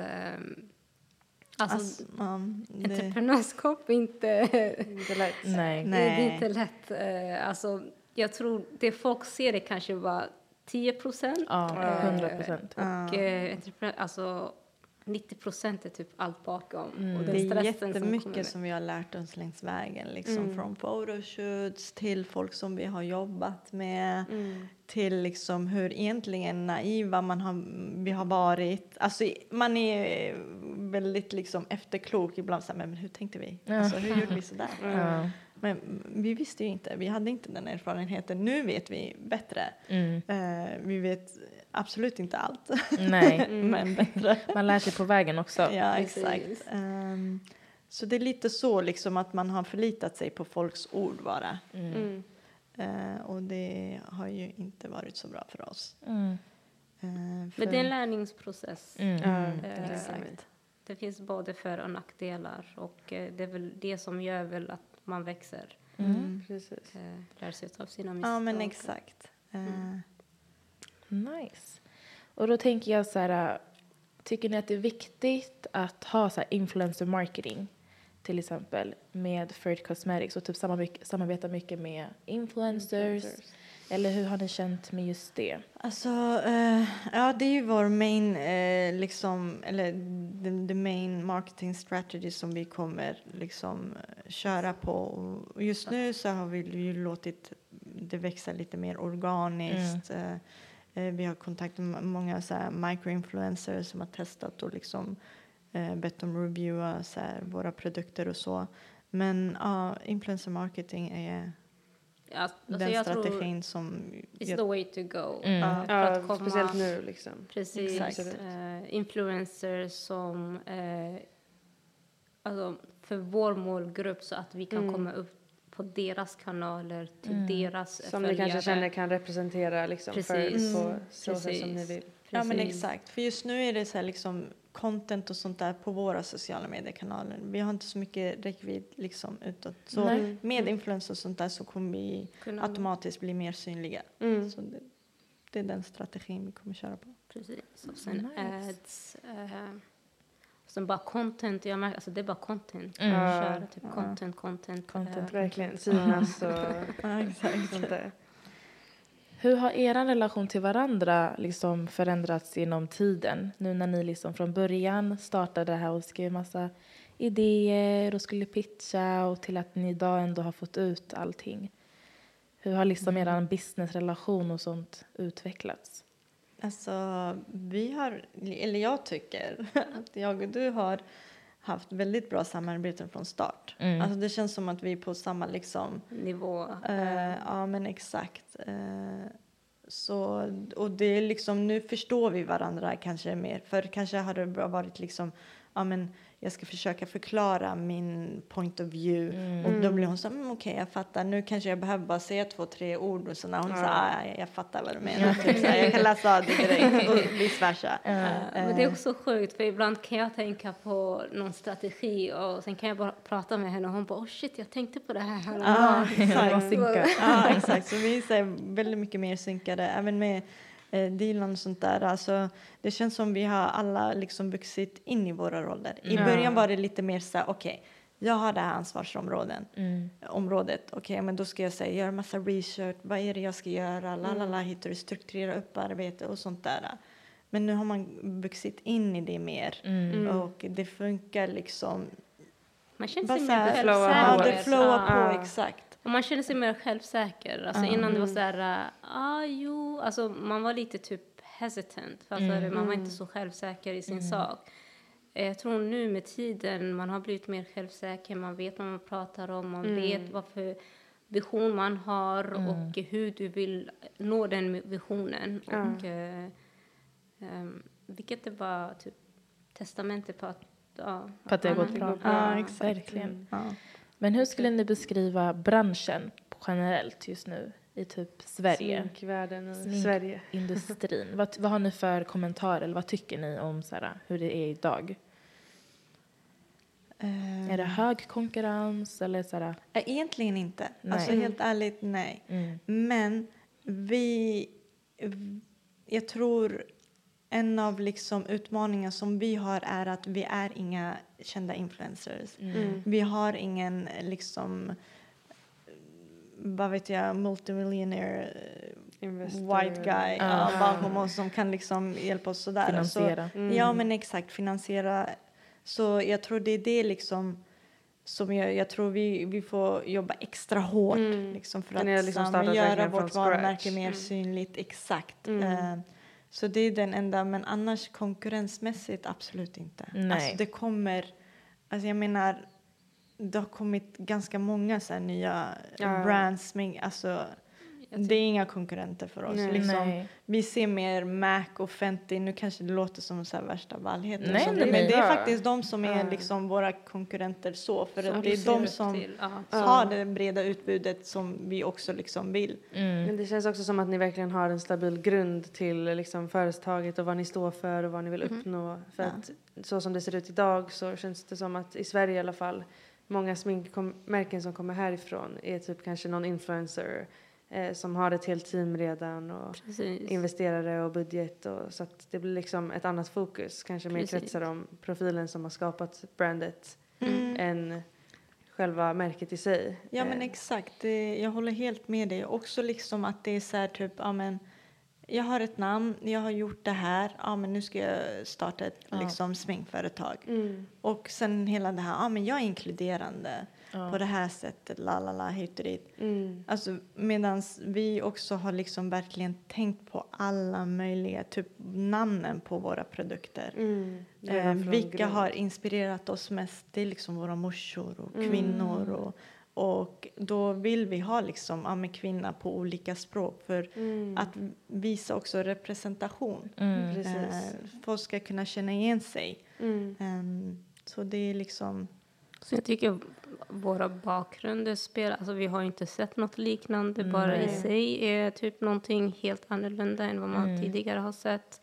entreprenörskap är inte lätt. Nej. Det är inte lätt. Alltså, jag tror det folk ser det kanske var 10%. Ja, 100%. Och alltså 90% är typ allt bakom. Och Det är jättemycket som vi har lärt oss längs vägen. Liksom, från photoshoots till folk som vi har jobbat med. Till liksom hur egentligen naiva vi har varit. Alltså, man är väldigt liksom efterklok ibland. Så här, men hur tänkte vi? Alltså, hur gjorde vi sådär? Men vi visste ju inte. Vi hade inte den erfarenheten. Nu vet vi bättre. Vi vet absolut inte allt. Nej. Men bättre. Man lär sig på vägen också. Ja, exakt. Så det är lite så liksom att man har förlitat sig på folks ord bara. Och det har ju inte varit så bra för oss. Men det är en lärningsprocess. Exakt. Det finns både för- och nackdelar. Och det är väl det som gör väl att man växer. Precis. Lär sig av sina misstag. Ja, men exakt. Nice. Och då tänker jag så här, tycker ni att det är viktigt att ha så här influencer marketing till exempel med Ferd Cosmetics och typ samarbeta mycket med influencers? Eller hur har ni känt med just det? Alltså, ja, det är ju vår main, liksom, eller the main marketing strategy som vi kommer liksom köra på. Och just nu så har vi ju låtit det växa lite mer organiskt. Vi har kontakt med många så här microinfluencers som har testat och liksom bett dem reviewa så här våra produkter och så. Men influencer marketing är den strategin som... It's the way to go. Speciellt nu liksom. Precis. Influencers som alltså för vår målgrupp så att vi kan komma upp på deras kanaler till deras som följare. Ni kanske känner kan representera liksom för på så sätt som ni vill. Ja, men exakt. För just nu är det så här liksom content och sånt där på våra sociala mediekanaler. Vi har inte så mycket räckvidd liksom utåt. Så med influencer och sånt där så kommer vi automatiskt bli mer synliga. Så det är den strategin vi kommer köra på. Precis. Och sen ads. Sen bara content. Jag märker, alltså det är bara content. Köra typ content. Verkligen. Synas och exakt. sånt där. Hur har er relation till varandra liksom förändrats genom tiden? Nu när ni liksom från början startade det här och skrev massa idéer och skulle pitcha och till att ni idag ändå har fått ut allting. Hur har liksom er businessrelation och sånt utvecklats? Alltså, jag tycker att jag och du har haft väldigt bra samarbeten från start. Alltså det känns som att vi är på samma liksom nivå. Ja, men exakt. Så, och det är liksom, nu förstår vi varandra kanske mer. För kanske hade det varit liksom, men jag ska försöka förklara min point of view. Och då blir hon så, okej, jag fattar. Nu kanske jag behöver bara säga 2-3 ord. Och så när hon säger, jag fattar vad du menar. Typ, så här, jag kan läsa det direkt och vice versa. Men det är också sjukt, för ibland kan jag tänka på någon strategi och sen kan jag bara prata med henne och hon bara, shit, jag tänkte på det här. Exakt. Så vi är väldigt mycket mer synkade, även med Dilan och sånt där. Alltså, det känns som vi har alla liksom vuxit in i våra roller. I början var det lite mer så här, okej, jag har det här ansvarsområdet. Okej, men då ska jag säga, göra massa research. Vad är det jag ska göra? Hittar du, strukturera upp arbete och sånt där. Men nu har man vuxit in i det mer. Och det funkar liksom. Man känner sig mer självsäker. Det flowar på, exakt. Och man känner sig mer självsäker. Alltså innan det var så här, alltså man var lite typ hesitant. Alltså man var inte så självsäker i sin sak. Jag tror nu med tiden man har blivit mer självsäker. Man vet vad man pratar om. Man vet vad för vision man har. Och hur du vill nå den visionen. Och vilket är bara typ testamentet på att för att det har gått bra. Ja, exakt. Verkligen. Men hur skulle ni beskriva branschen generellt just nu i typ Sverige? Sminkvärlden i Sverige. Industrin. vad har ni för kommentarer eller vad tycker ni om hur det är idag? Är det hög konkurrens eller sådär? Egentligen inte. Alltså helt ärligt, nej. Men jag tror en av liksom utmaningar som vi har är att vi är inga kända influencers. Vi har ingen liksom, vad vet jag, multimillionaire white guy bakom oss som kan liksom hjälpa oss sådär. Finansiera. Ja, men exakt, finansiera. Så jag tror det är det liksom som jag tror vi får jobba extra hårt liksom för att liksom göra vårt varumärke mer synligt. Exakt. Så det är den enda, men annars konkurrensmässigt absolut inte. Nej. Alltså det kommer, alltså jag menar, det har kommit ganska många så här nya brands, alltså det är inga konkurrenter för oss. Liksom, vi ser mer Mac och Fenty, nu kanske det låter som så här värsta vallheten. Men det är faktiskt de som är liksom våra konkurrenter för att det är de som har det breda utbudet som vi också liksom vill. Men det känns också som att ni verkligen har en stabil grund till liksom företaget och vad ni står för och vad ni vill uppnå. För att så som det ser ut idag så känns det som att i Sverige i alla fall många sminkmärken som kommer härifrån är typ kanske någon influencer som har ett helt team redan och investerare och budget och så att det blir liksom ett annat fokus, kanske mer kretsar om profilen som har skapat brandet än själva märket i sig. Ja, men exakt, jag håller helt med dig. Också liksom att det är så här typ, jag har ett namn, jag har gjort det här, men nu ska jag starta ett liksom sminkföretag. Och sen hela det här, men jag är inkluderande på det här sättet, hit och dit. Alltså medans vi också har liksom verkligen tänkt på alla möjliga typ namnen på våra produkter. Vilka har inspirerat oss mest? Det är liksom våra morsor och kvinnor och då vill vi ha liksom med kvinna på olika språk för att visa också representation. Folk ska kunna känna igen sig. Så det är liksom. Så jag tycker våra bakgrunder spelar, alltså vi har inte sett något liknande, bara i sig är typ någonting helt annorlunda än vad man tidigare har sett.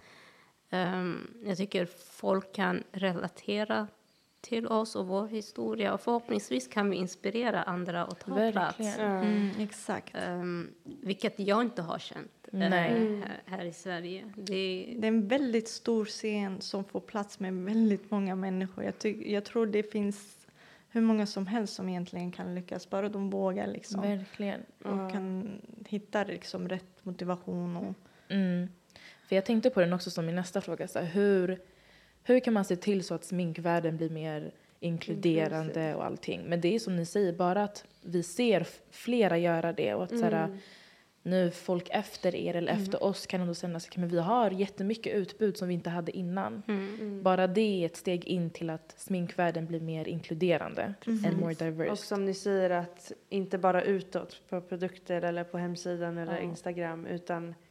Jag tycker folk kan relatera till oss och vår historia och förhoppningsvis kan vi inspirera andra att ta plats. Exakt. Vilket jag inte har känt här i Sverige. Det är en väldigt stor scen som får plats med väldigt många människor. Jag tror det finns hur många som helst som egentligen kan lyckas, bara de vågar liksom. Verkligen. Och kan hitta liksom rätt motivation. Och. För jag tänkte på den också som min nästa fråga. Så här, hur kan man se till så att sminkvärlden blir mer inkluderande och allting? Men det är som ni säger, bara att vi ser flera göra det. Och att så här, nu folk efter er eller efter oss kan ändå känna sig, men vi har jättemycket utbud som vi inte hade innan. Bara det är ett steg in till att sminkvärlden blir mer inkluderande and more diverse. Och som ni säger, att inte bara utåt på produkter eller på hemsidan eller Instagram, utan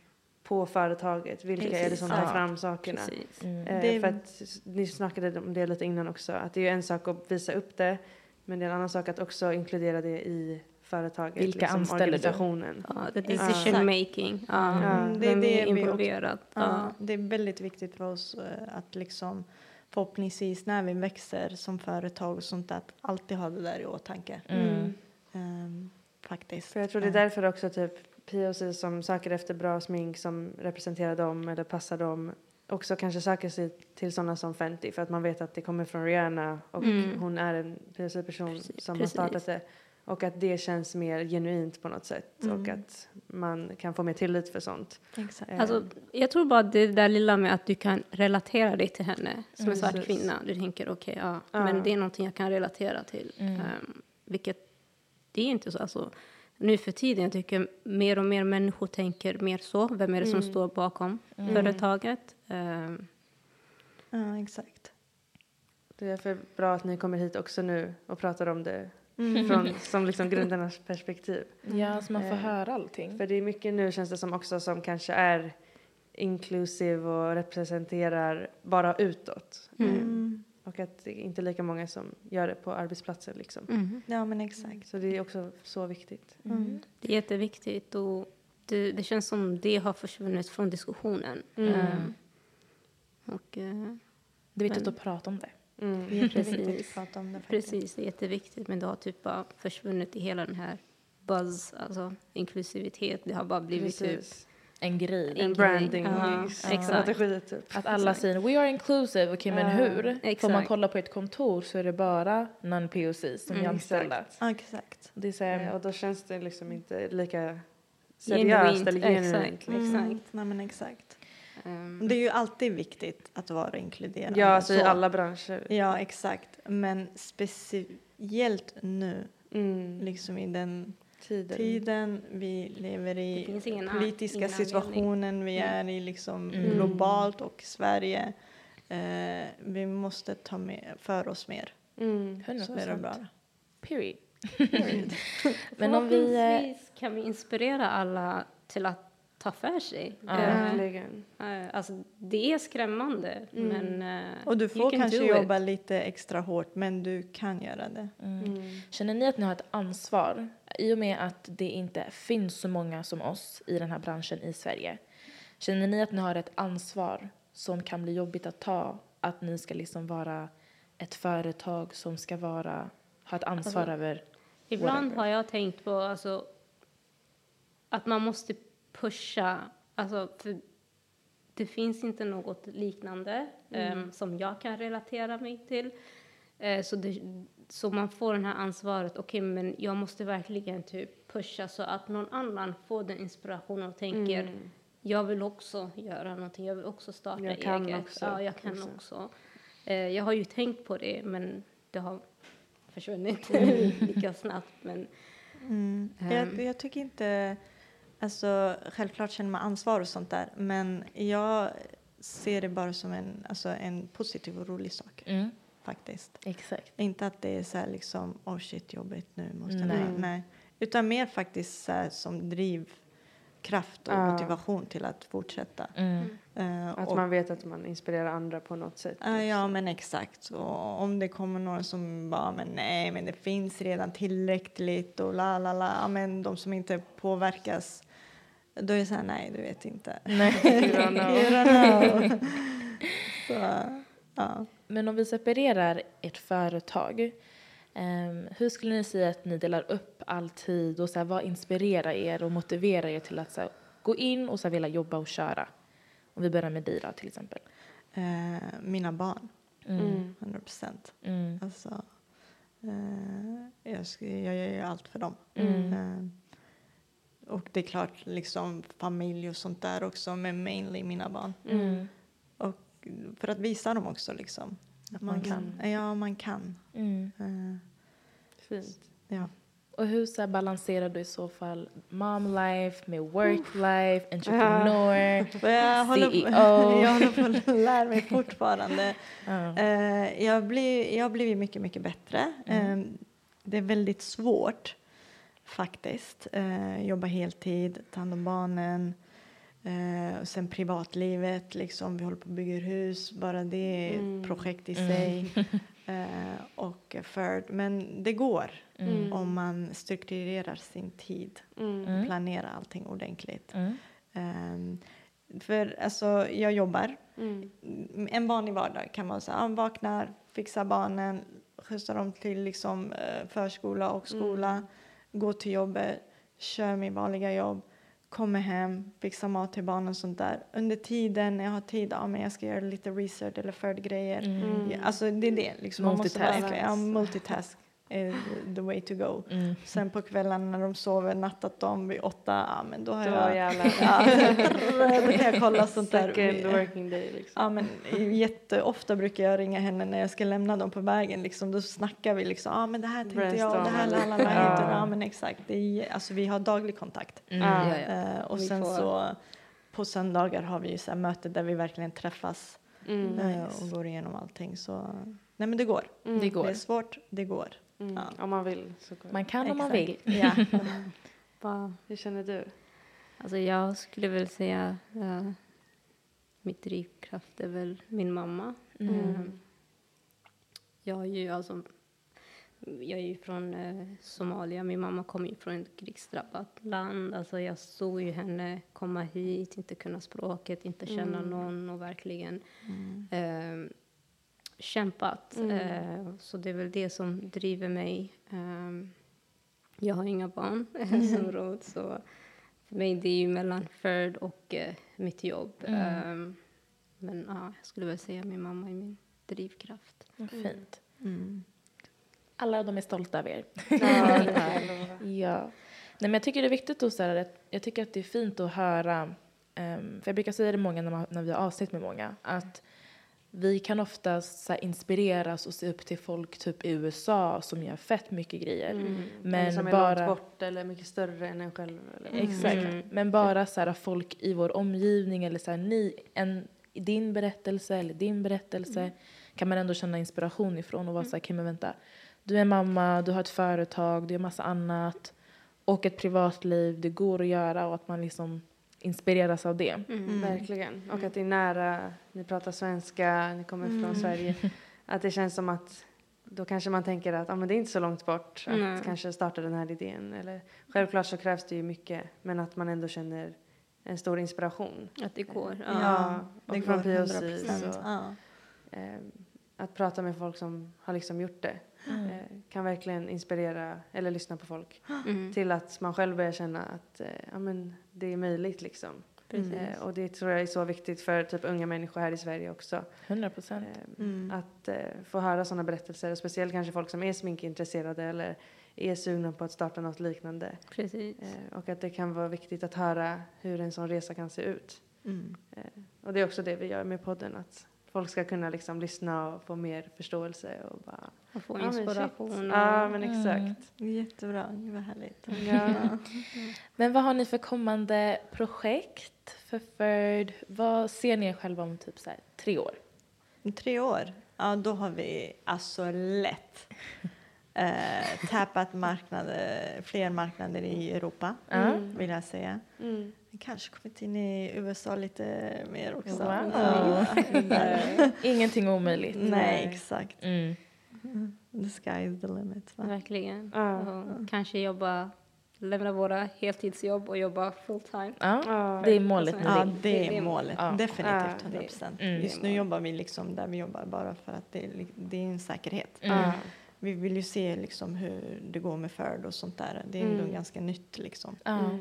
på företaget. Vilka är det som tar fram sakerna? För att ni snackade om det lite innan också. Att det är en sak att visa upp det. Men det är en annan sak att också inkludera det i företaget. Vilka liksom, anställer organisationen. Ja, the decision making. Det är det involverad. Det är väldigt viktigt för oss att liksom förhoppningsvis när vi växer som företag och sånt, att alltid ha det där i åtanke. Faktiskt. För jag tror det är därför också typ POC som söker efter bra smink som representerar dem eller passar dem också kanske söker sig till sådana som Fenty, för att man vet att det kommer från Rihanna och hon är en POC-person som har startat det. Och att det känns mer genuint på något sätt. Och att man kan få mer tillit för sånt. Exakt. Alltså, jag tror bara det där lilla med att du kan relatera dig till henne som en svart kvinna. Du tänker okej, men det är någonting jag kan relatera till. Vilket det är inte så. Alltså, nu för tiden jag tycker mer och mer människor tänker mer så. Vem är det som står bakom företaget? Ja, exakt. Det är därför bra att ni kommer hit också nu och pratar om det. Som liksom grundarnas perspektiv. Ja, så man får höra allting. För det är mycket nu känns det som också som kanske är inklusiv och representerar bara utåt. Och att det är inte lika många som gör det på arbetsplatser liksom. Ja, men exakt. Så det är också så viktigt. Det är jätteviktigt och det känns som det har försvunnit från diskussionen. Det är viktigt att prata om det. Precis. Precis, det är jätteviktigt, men det har typ bara försvunnit i hela den här buzz, alltså inklusivitet, det har bara blivit typ en grej. En branding strategi typ. Att alla säger we are inclusive, okej, men hur? Får man kolla på ett kontor så är det bara non-POC som är anställda. Exakt. Det är så här, och då känns det liksom inte lika seriöst eller genuint. Exakt. Nej, men exakt. Det är ju alltid viktigt att vara inkluderande. Ja, alltså i alla branscher. Ja, exakt. Men speciellt nu, liksom i den tiden vi lever i, politiska situationen vi är i liksom globalt och Sverige. Vi måste ta med för oss mer. 100%. Så är det bra. Period. Men om vi kan vi inspirera alla till att ta för sig. Alltså det är skrämmande, men och du får kanske jobba lite extra hårt, men du kan göra det. Känner ni att ni har ett ansvar i och med att det inte finns så många som oss i den här branschen i Sverige? Känner ni att ni har ett ansvar som kan bli jobbigt att ta, att ni ska liksom vara ett företag som ska ha ett ansvar över ibland whatever? har jag tänkt på alltså, att man måste pusha, alltså, för det finns inte något liknande som jag kan relatera mig till. Så man får den här ansvaret, okej, men jag måste verkligen typ pusha så att någon annan får den inspirationen och tänker jag vill också göra någonting, jag vill också starta eget. Jag kan också. Jag har ju tänkt på det, men det har försvunnit lika snabbt. Men, jag tycker inte... Alltså, självklart känner man ansvar och sånt där. Men jag ser det bara som en positiv och rolig sak. Faktiskt. Exakt. Inte att det är så här liksom, shit, jobbigt nu. Nej. Utan mer faktiskt så här, som drivkraft och motivation till att fortsätta. Att man vet att man inspirerar andra på något sätt. Ja, men exakt. Och om det kommer några som bara, men det finns redan tillräckligt och men de som inte påverkas, då är det så här, nej, du vet inte. Nej, you don't know. Så, ja. Men om vi separerar ert företag, hur skulle ni säga att ni delar upp all tid och så här, vad inspirerar er och motiverar er till att så här, gå in och så här, vilja jobba och köra? Om vi börjar med Dira till exempel. Mina barn. 100%. Alltså, jag gör ju allt för dem. Och det är klart, liksom familj och sånt där också, men mainly mina barn. Och för att visa dem också liksom. Att man kan. Ja, man kan. Fint. Ja. Och hur så här, balanserar du i så fall mom life med work life, entrepreneur, Jag håller på att lära mig fortfarande. Jag har blivit mycket, mycket bättre. Det är väldigt svårt faktiskt. Jobba heltid, ta hand om barnen. Och sen privatlivet, liksom, vi håller på att bygga hus. Bara det är ett projekt i sig. Och men det går om man strukturerar sin tid. Planerar allting ordentligt. För alltså, jag jobbar. En vanlig vardag kan man säga. Vaknar, fixar barnen, skjutsar dem till liksom, förskola och skola. Går till jobbet, kör min vanliga jobb. Kommer hem, fixar mat till barnen och sånt där. Under tiden när jag har tid, men jag ska göra lite research eller förgrejer. Alltså det är det. Liksom, multitask is the way to go. Sen på kvällen när de sover, nattat dem vid 8, men då har då kan jag kolla sånt där. The working day, liksom. Ja, men jätteofta brukar jag ringa henne när jag ska lämna dem på vägen. Liksom, då snackar vi liksom, men det här tänkte jag, det här men exakt. Det är, alltså, vi har daglig kontakt. Och sen så på söndagar har vi ju så här möte där vi verkligen träffas och går igenom allting. Så nej, men det går. Det går. Det är svårt, det går. Om man vill så går det. Man kan om man vill. Ja. Hur känner du? Alltså jag skulle väl säga mitt drivkraft är väl min mamma. Jag är ju från Somalia. Min mamma kommer ju från ett krigsdrabbat land. Alltså jag såg ju henne komma hit, inte kunna språket, inte känna någon och verkligen kämpat. Så det är väl det som driver mig. Jag har inga barn som råd, så för mig det är ju mellan Ferd och mitt jobb. Men jag skulle väl säga min mamma är min drivkraft. Fint. Alla de är stolta över er. Ja. Nej, men jag tycker det är viktigt att säga det. Jag tycker att det är fint att höra. För jag brukar säga det många när vi har avsnitt med många. Att vi kan oftast så här, inspireras och se upp till folk typ i USA som gör fett mycket grejer. Men som är bara långt bort eller mycket större än en själv. Eller? Exakt. Men bara så här, folk i vår omgivning eller så här, din berättelse eller din berättelse kan man ändå känna inspiration ifrån och vara så här, okej, men vänta. Du är mamma, du har ett företag, du gör massa annat och ett privatliv, det går att göra och att man liksom inspireras av det. Verkligen. Och att det är nära, ni pratar svenska, ni kommer från Sverige. Att det känns som att då kanske man tänker att men det är inte så långt bort att kanske starta den här idén. Eller, självklart så krävs det ju mycket, men att man ändå känner en stor inspiration. Att det går. Och det från går POC. Att prata med folk som har liksom gjort det kan verkligen inspirera, eller lyssna på folk till att man själv börjar känna att men det är möjligt liksom. Och det tror jag är så viktigt för typ unga människor här i Sverige också. 100%. Att få höra sådana berättelser, och speciellt kanske folk som är sminkintresserade eller är sugna på att starta något liknande. Precis. Och att det kan vara viktigt att höra hur en sån resa kan se ut. Och det är också det vi gör med podden, att folk ska kunna liksom lyssna och få mer förståelse och bara och få inspiration. Ja, men exakt. Jättebra, det var härligt. Men vad har ni för kommande projekt för Ferd? Vad ser ni er själva om typ så här 3 år? 3 år? Ja, då har vi alltså lätt tappat fler marknader i Europa, vill jag säga. Kanske kommit in i USA lite mer också. Wow. Ingenting omöjligt. Nej, exakt. The sky is the limit. Va? Verkligen. Och kanske lämna våra heltidsjobb och jobba full time. Det är målet. Ja, det är målet. Definitivt 100%. Just nu jobbar vi liksom där vi jobbar bara för att det är en säkerhet. Vi vill ju se liksom hur det går med Ferd och sånt där. Det är ändå ganska nytt liksom.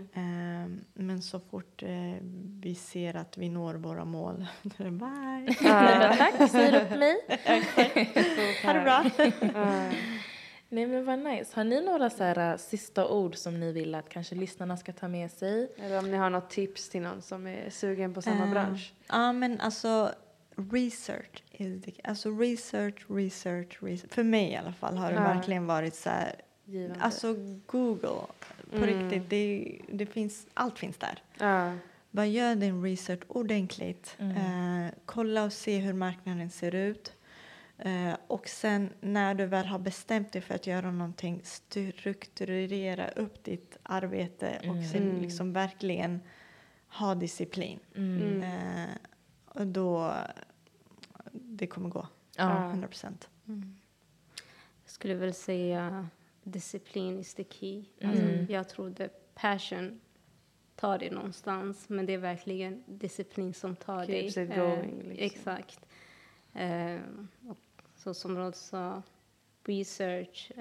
Men så fort vi ser att vi når våra mål, då är det bye. Tack, säger upp mig. Ha det bra. Nej, men vad nice. Har ni några så här sista ord som ni vill att kanske lyssnarna ska ta med sig? Eller om ni har något tips till någon som är sugen på samma bransch? Ja, men alltså research. Research. För mig i alla fall har det verkligen varit så här. Givande. Alltså Google, på riktigt, det finns, allt finns där. Bara gör din research ordentligt. Kolla och se hur marknaden ser ut. Och sen när du väl har bestämt dig för att göra någonting, strukturera upp ditt arbete och sen liksom verkligen ha disciplin. Och då det kommer gå. 100%. Jag skulle väl säga disciplin is the key. Alltså, jag trodde passion tar det någonstans, men det är verkligen disciplin som tar dig. Keeps it going, liksom. Exakt. Och så som Rod sa, research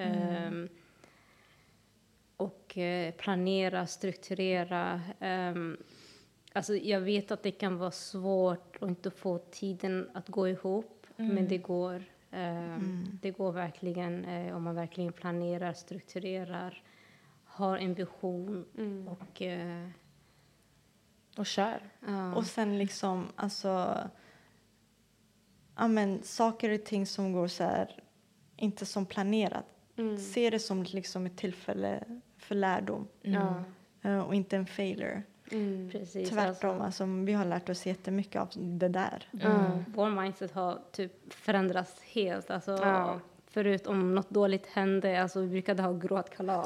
och planera, strukturera. Alltså jag vet att det kan vara svårt att inte få tiden att gå ihop, men det går. Det går verkligen om man verkligen planerar, strukturerar, har en vision Och kör. Och sen liksom, alltså, saker och ting som går så här, inte som planerat. Se det som liksom ett tillfälle för lärdom. Och inte en failure. Precis, Tvärtom, alltså, vi har lärt oss jättemycket av det där. Vår mindset har typ förändrats helt. Alltså, förut om något dåligt hände, alltså vi brukade ha gråtkalas.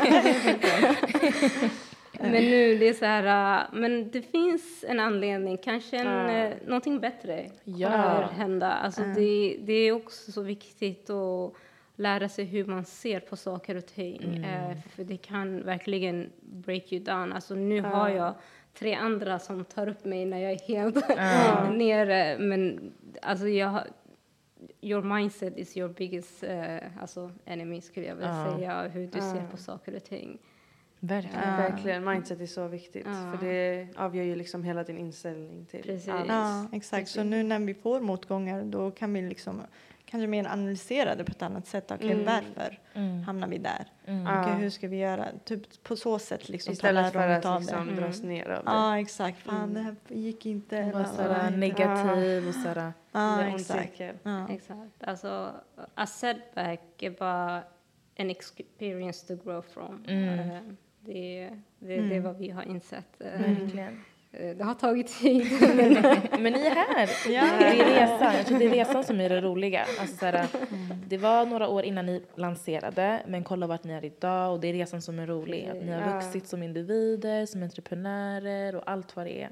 Men nu det är så här, men det finns en anledning, kanske någonting bättre kommer hända. Alltså det är också så viktigt att lära sig hur man ser på saker och ting. För det kan verkligen break you down. Alltså nu har jag 3 andra som tar upp mig när jag är helt nere. Men alltså your mindset is your biggest enemy, skulle jag vilja säga. Hur du ser på saker och ting. Verkligen. Mindset är så viktigt. För det avgör ju liksom hela din inställning till allt. Ja, exakt. Så nu när vi får motgångar, då kan vi liksom kanske mer analysera det på ett annat sätt. Okej, varför hamnar vi där? Okej, hur ska vi göra? Typ på så sätt liksom. Istället för att liksom dras ner av det. Ja, exakt. Fan, det här gick inte. Och sådär negativ och sådär. Exakt. Exakt. Alltså, a setback är bara en experience to grow from. Det är vad vi har insett. Verkligen. Det har tagit tid. Men ni är här. Det är resan. Jag tror det är resan som är det roliga. Alltså, såhär, det var några år innan ni lanserade. Men kolla vart ni är idag. Och det är resan som är rolig. Att ni har vuxit som individer, som entreprenörer och allt vad det är.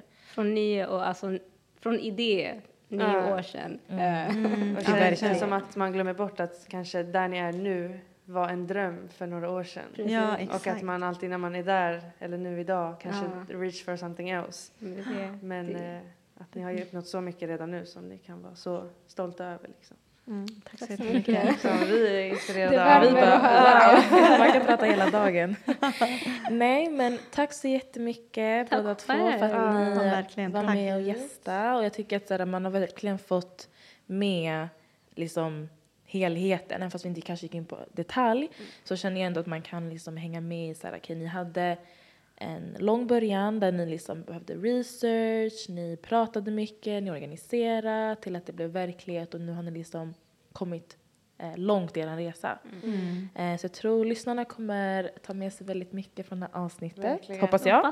Från idé 9 år sedan. Och det känns som att man glömmer bort att kanske där ni är nu var en dröm för några år sedan. Ja, exakt. Och att man alltid när man är där, eller nu idag, kanske reach for something else. Men att ni har ju uppnått så mycket redan nu som ni kan vara så stolta över. Liksom. Tack så mycket. Så vi är inspirerade av. Man kan prata hela dagen. Nej, men tack så jättemycket båda två för att ni var med och gästa. Och jag tycker att såhär, man har verkligen fått med liksom helheten, även fast vi inte kanske gick in på detalj, så känner jag ändå att man kan liksom hänga med i så här, okej, ni hade en lång början där ni liksom behövde research, ni pratade mycket, ni organiserade till att det blev verklighet, och nu har ni liksom kommit långt i er resa. Så jag tror lyssnarna kommer ta med sig väldigt mycket från det här avsnittet. Verkligen. Hoppas jag.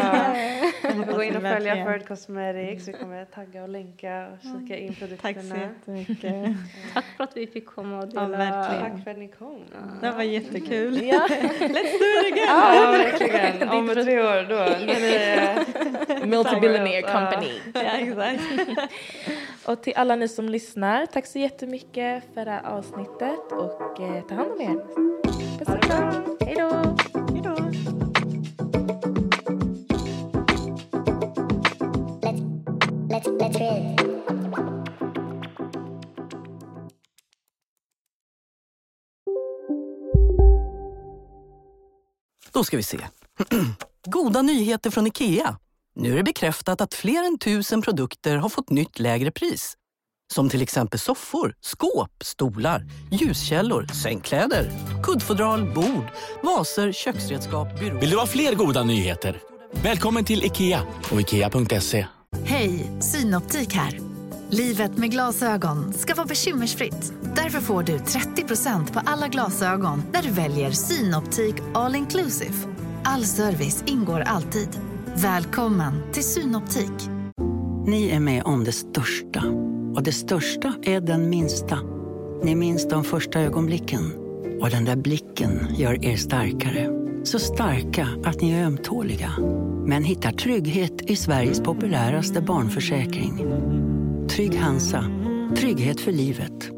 Vi får gå in och följa Ferd Cosmetics. Vi kommer tagga och länka och kika in produkterna. Tack så jättemycket. Tack för att vi fick komma och dela. Tack för att ni kom. Det var jättekul. Let's do it again. Ja, verkligen. Om 3 år då. När det är multi-billionaire company. Ja, exakt. Och till alla ni som lyssnar, tack så jättemycket för det här avsnittet, och ta hand om er. Puss och kram. Hej då. Hej då. Let's go. Då ska vi se. Goda nyheter från IKEA. Nu är det bekräftat att fler än 1000 produkter har fått nytt lägre pris. Som till exempel soffor, skåp, stolar, ljuskällor, sängkläder, kuddfodral, bord, vaser, köksredskap, byråer. Vill du ha fler goda nyheter? Välkommen till IKEA och IKEA.se. Hej, Synoptik här. Livet med glasögon ska vara bekymmersfritt. Därför får du 30% på alla glasögon när du väljer Synoptik All Inclusive. All service ingår alltid. Välkommen till Synoptik. Ni är med om det största. Och det största är den minsta. Ni minns de första ögonblicken. Och den där blicken gör er starkare. Så starka att ni är ömtåliga. Men hittar trygghet i Sveriges populäraste barnförsäkring. Trygg Hansa. Trygghet för livet.